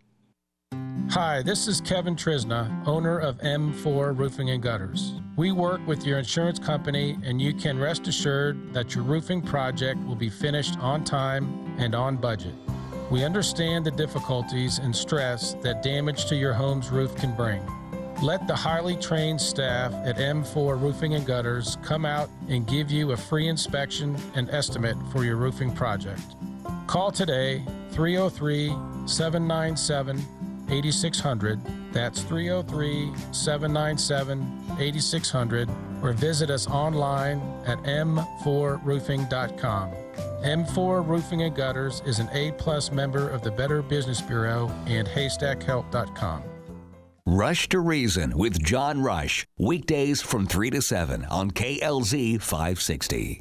Hi, this is Kevin Trisna, owner of M four Roofing and Gutters. We work with your insurance company, and you can rest assured that your roofing project will be finished on time and on budget. We understand the difficulties and stress that damage to your home's roof can bring. Let the highly trained staff at M four Roofing and Gutters come out and give you a free inspection and estimate for your roofing project. Call today, three oh three, seven nine seven, eight six hundred. That's three oh three, seven nine seven, eight six hundred, or visit us online at m four roofing dot com. M four Roofing and Gutters is an A-plus member of the Better Business Bureau and haystack help dot com. Rush to Reason with John Rush, weekdays from three to seven on K L Z five sixty.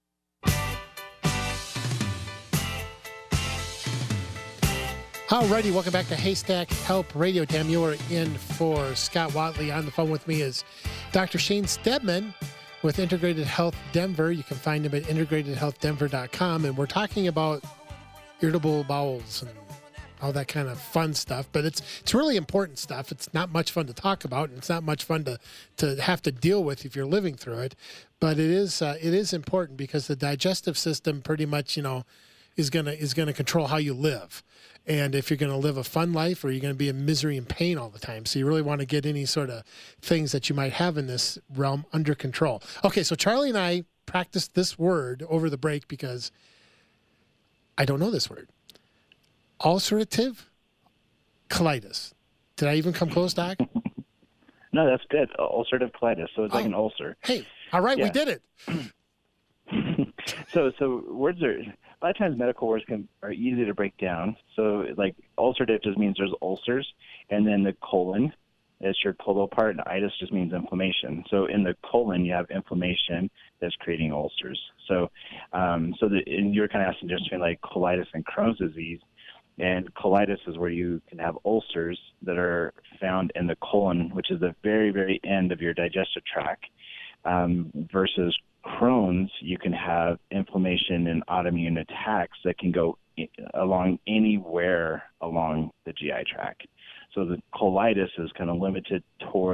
Alrighty, welcome back to Haystack Help Radio. Dan Muir in for Scott Watley. On the phone with me is Doctor Shane Stedman with Integrated Health Denver. You can find him at integrated health denver dot com. And we're talking about irritable bowels and all that kind of fun stuff, but it's it's really important stuff. It's not much fun to talk about, and it's not much fun to, to have to deal with if you're living through it. But it is uh, it is important because the digestive system pretty much, you know, is gonna is gonna control how you live, and if you're gonna live a fun life or you're gonna be in misery and pain all the time. So you really want to get any sort of things that you might have in this realm under control. Okay, so Charlie and I practiced this word over the break because I don't know this word. Ulcerative colitis. Did I even come close, Doc? No, that's good. Ulcerative colitis. So it's oh. like an ulcer. Hey, all right, yeah. We did it. so, so words are, a lot of times medical words can are easy to break down. So, like ulcerative just means there's ulcers, and then the colon is your colon part, and itis just means inflammation. So, in the colon, you have inflammation that's creating ulcers. So, um, so the, and you're kind of asking just between like colitis and Crohn's disease. And colitis is where you can have ulcers that are found in the colon, which is the very, very end of your digestive tract, um, versus Crohn's, you can have inflammation and autoimmune attacks that can go along anywhere along the G I tract. So the colitis is kind of limited towards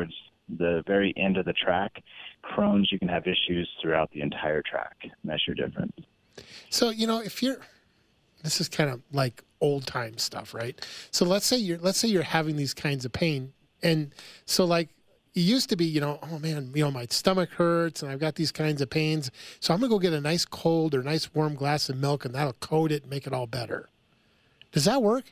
the very end of the track. Crohn's, you can have issues throughout the entire track. And that's your difference. So, you know, if you're, this is kind of like old time stuff, right? So let's say you're, let's say you're having these kinds of pain. And so like it used to be, you know, oh man, you know, my stomach hurts and I've got these kinds of pains. So I'm going to go get a nice cold or nice warm glass of milk and that'll coat it and make it all better. Does that work?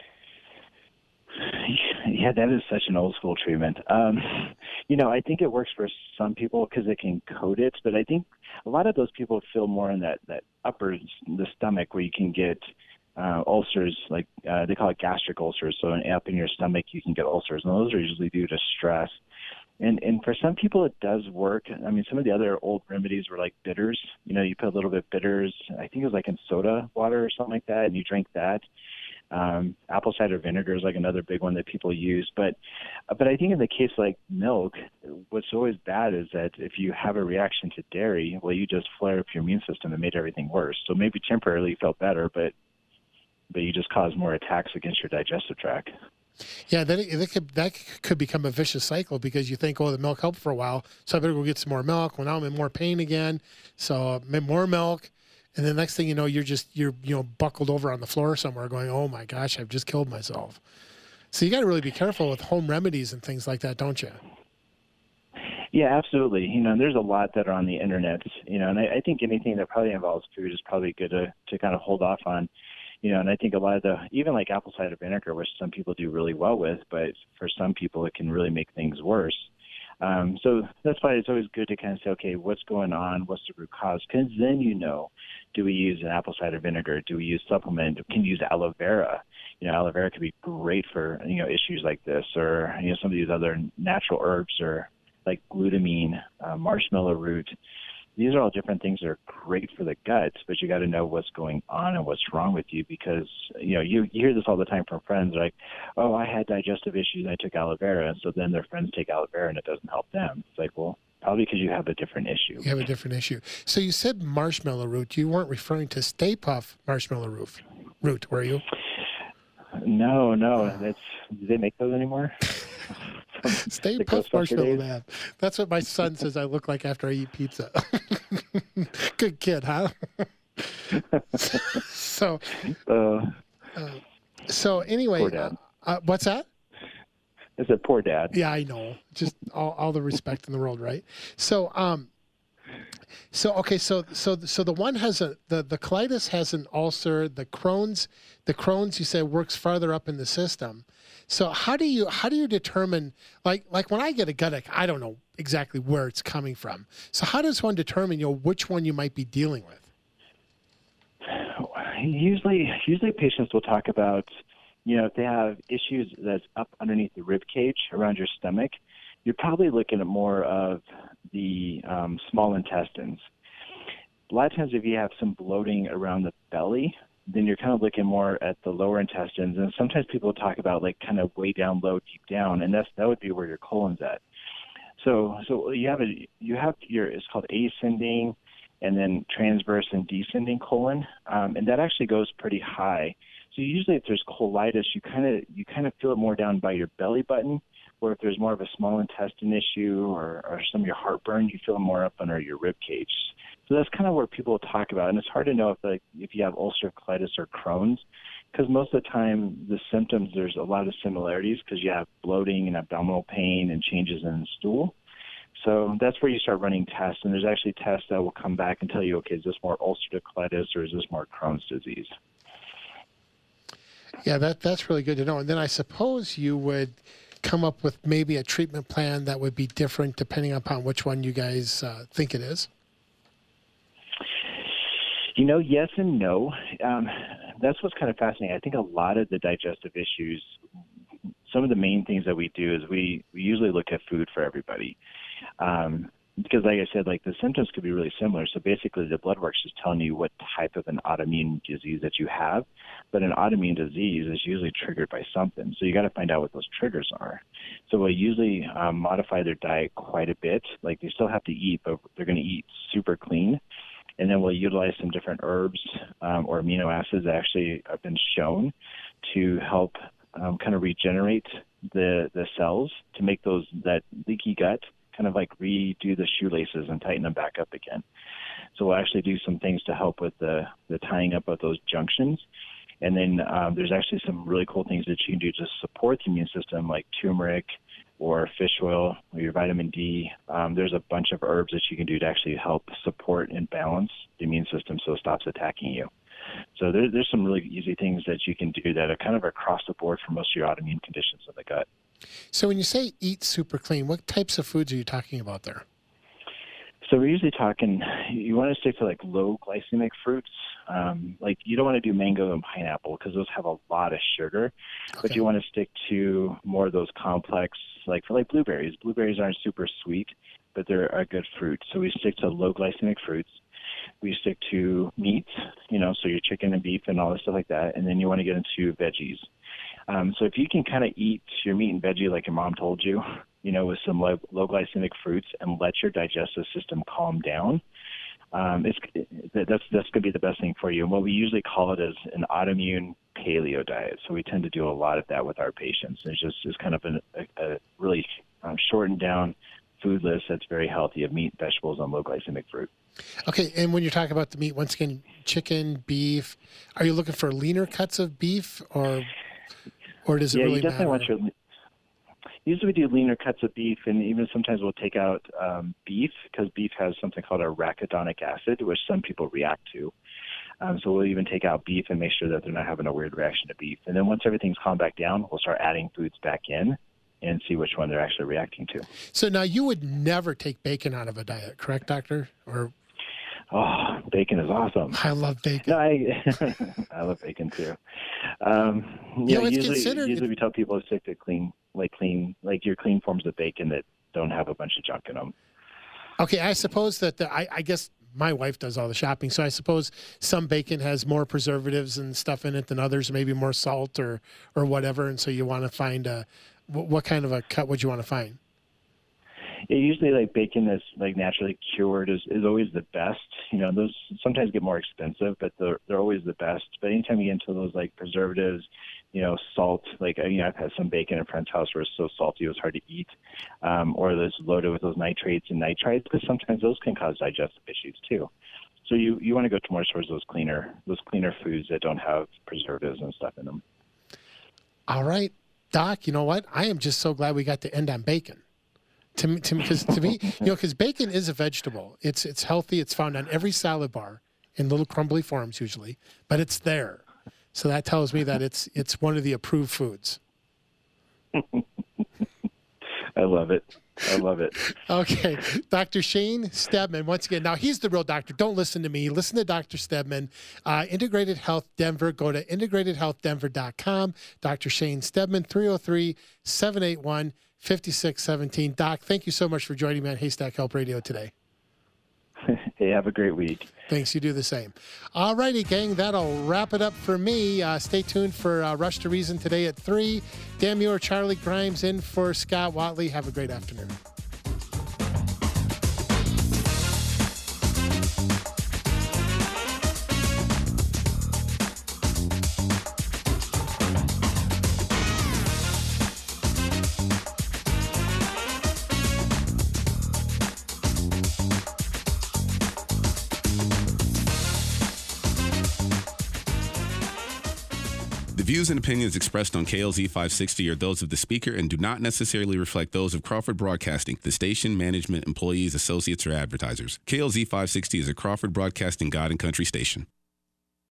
Yeah, that is such an old school treatment. Um, you know, I think it works for some people because it can coat it, but I think a lot of those people feel more in that, that upper, the stomach where you can get uh, ulcers, like uh, they call it gastric ulcers. So up in your stomach, you can get ulcers, and those are usually due to stress. And and for some people, it does work. I mean, some of the other old remedies were like bitters. You know, you put a little bit of bitters, I think it was like in soda water or something like that, and you drink that. Um, apple cider vinegar is like another big one that people use. But but I think in the case like milk, what's always bad is that if you have a reaction to dairy, well, you just flare up your immune system and made everything worse. So maybe temporarily you felt better, but but you just caused more attacks against your digestive tract. Yeah, then it, it could, that could become a vicious cycle because you think, oh, the milk helped for a while, so I better go get some more milk. Well, now I'm in more pain again, so uh, more milk. And the next thing you know, you're just, you're, you know, buckled over on the floor somewhere going, oh my gosh, I've just killed myself. So you got to really be careful with home remedies and things like that, don't you? Yeah, absolutely. You know, there's a lot that are on the internet, you know, and I, I think anything that probably involves food is probably good to, to kind of hold off on, you know, and I think a lot of the, even like apple cider vinegar, which some people do really well with, but for some people it can really make things worse. Um, so that's why it's always good to kind of say, okay, what's going on? What's the root cause? Because then you know, do we use an apple cider vinegar? Do we use supplement? Can we use aloe vera? You know, aloe vera could be great for, you know, issues like this, or, you know, some of these other natural herbs, or like glutamine, uh, marshmallow root. These are all different things that are great for the gut, but you got to know what's going on and what's wrong with you, because, you know, you, you hear this all the time from friends like, oh, I had digestive issues, I took aloe vera. And so then their friends take aloe vera and it doesn't help them. It's like, well, probably because you have a different issue. You have a different issue. So you said marshmallow root. You weren't referring to Stay Puft marshmallow root, root, were you? No, no. That's, do they make those anymore? Stay Puft Marshmallow Man. That's what my son says I look like after I eat pizza. Good kid, huh? so, uh, uh, so anyway, poor dad. Uh, uh, what's that? I said, poor dad. Yeah, I know. Just all, all the respect in the world, right? So, um, so okay, so so so the one has a the the colitis has an ulcer. The Crohn's, the Crohn's, you said, works farther up in the system. So how do you how do you determine, like like when I get a gut ache, I don't know exactly where it's coming from. So how does one determine, you know, which one you might be dealing with? Usually, usually patients will talk about, you know, if they have issues that's up underneath the rib cage around your stomach, you're probably looking at more of the um, small intestines. A lot of times if you have some bloating around the belly, then you're kind of looking more at the lower intestines. And sometimes people talk about like kind of way down low, deep down, and that's that would be where your colon's at. So so you have a you have your, it's called ascending, and then transverse and descending colon, um, and that actually goes pretty high. So usually if there's colitis, you kind of you kind of feel it more down by your belly button, or if there's more of a small intestine issue or, or some of your heartburn, you feel it more up under your rib cage. So that's kind of where people talk about, and it's hard to know if like if you have ulcerative colitis or Crohn's, because most of the time the symptoms, there's a lot of similarities because you have bloating and abdominal pain and changes in the stool. So that's where you start running tests, and there's actually tests that will come back and tell you, okay, is this more ulcerative colitis or is this more Crohn's disease? Yeah, that that's really good to know. And then I suppose you would come up with maybe a treatment plan that would be different depending upon which one you guys uh, think it is. You know, yes and no. Um, that's what's kind of fascinating. I think a lot of the digestive issues, some of the main things that we do is we, we usually look at food for everybody. Um, because like I said, like the symptoms could be really similar. So basically the blood work's just telling you what type of an autoimmune disease that you have. But an autoimmune disease is usually triggered by something. So you got to find out what those triggers are. So we'll usually um, modify their diet quite a bit. Like they still have to eat, but they're going to eat super clean. And then we'll utilize some different herbs um, or amino acids that actually have been shown to help um, kind of regenerate the the cells to make those that leaky gut kind of like redo the shoelaces and tighten them back up again. So we'll actually do some things to help with the, the tying up of those junctions. And then um, there's actually some really cool things that you can do to support the immune system, like turmeric or fish oil or your vitamin D. Um, there's a bunch of herbs that you can do to actually help support and balance the immune system so it stops attacking you. So there, there's some really easy things that you can do that are kind of across the board for most of your autoimmune conditions of the gut. So when you say eat super clean, what types of foods are you talking about there? So we're usually talking, you want to stick to like low glycemic fruits. Um, like you don't want to do mango and pineapple because those have a lot of sugar, okay. But you want to stick to more of those complex, like for like blueberries. Blueberries aren't super sweet, but they're a good fruit. So we stick to low glycemic fruits. We stick to meats, you know, so your chicken and beef and all this stuff like that. And then you want to get into veggies. Um, so if you can kind of eat your meat and veggie like your mom told you, you know, with some low, low glycemic fruits and let your digestive system calm down, um, it's, that's that's going to be the best thing for you. And what we usually call it is an autoimmune paleo diet. So we tend to do a lot of that with our patients. It's just it's kind of an, a, a really um, shortened down food list that's very healthy of meat, vegetables, and low glycemic fruit. Okay, and when you're talking about the meat, once again, chicken, beef, are you looking for leaner cuts of beef, or or does it yeah, really you definitely matter? want your. Usually we do leaner cuts of beef, and even sometimes we'll take out um, beef because beef has something called arachidonic acid, which some people react to. Um, so we'll even take out beef and make sure that they're not having a weird reaction to beef. And then once everything's calmed back down, we'll start adding foods back in and see which one they're actually reacting to. So now you would never take bacon out of a diet, correct, doctor? Or oh, bacon is awesome. I love bacon. No, I, I love bacon too. Um, you, you know, know, it's usually, considered. usually we tell people to stick to clean, like clean, like your clean forms of bacon that don't have a bunch of junk in them. Okay, I suppose that the, I, I guess my wife does all the shopping, so I suppose some bacon has more preservatives and stuff in it than others, maybe more salt or or whatever, and so you want to find a what kind of a cut would you want to find? Yeah, usually like bacon that's like naturally cured is, is always the best. You know, those sometimes get more expensive, but they're they're always the best. But anytime you get into those like preservatives, you know, salt, like you know, I've had some bacon in a friend's house where it's so salty it was hard to eat, um, or it's loaded with those nitrates and nitrites, because sometimes those can cause digestive issues too. So you, you want to go to more towards those cleaner those cleaner foods that don't have preservatives and stuff in them. All right, Doc. You know what? I am just so glad we got to end on bacon. To me, to me, because to me, you know, because bacon is a vegetable. It's it's healthy. It's found on every salad bar in little crumbly forms usually, but it's there. So that tells me that it's it's one of the approved foods. I love it. I love it. Okay. Doctor Shane Stedman, once again, now he's the real doctor. Don't listen to me. Listen to Doctor Stedman. Uh, Integrated Health Denver. Go to integrated health denver dot com. Doctor Shane Stedman, three oh three, seven eight one, five six one seven. Doc, thank you so much for joining me on Haystack Help Radio today. Hey, have a great week. Thanks. You do the same. All righty, gang. That'll wrap it up for me. Uh, stay tuned for uh, Rush to Reason today at three. Dan Muir, Charlie Grimes in for Scott Watley. Have a great afternoon. The views and opinions expressed on K L Z five sixty are those of the speaker and do not necessarily reflect those of Crawford Broadcasting, the station, management, employees, associates, or advertisers. K L Z five sixty is a Crawford Broadcasting God and Country station.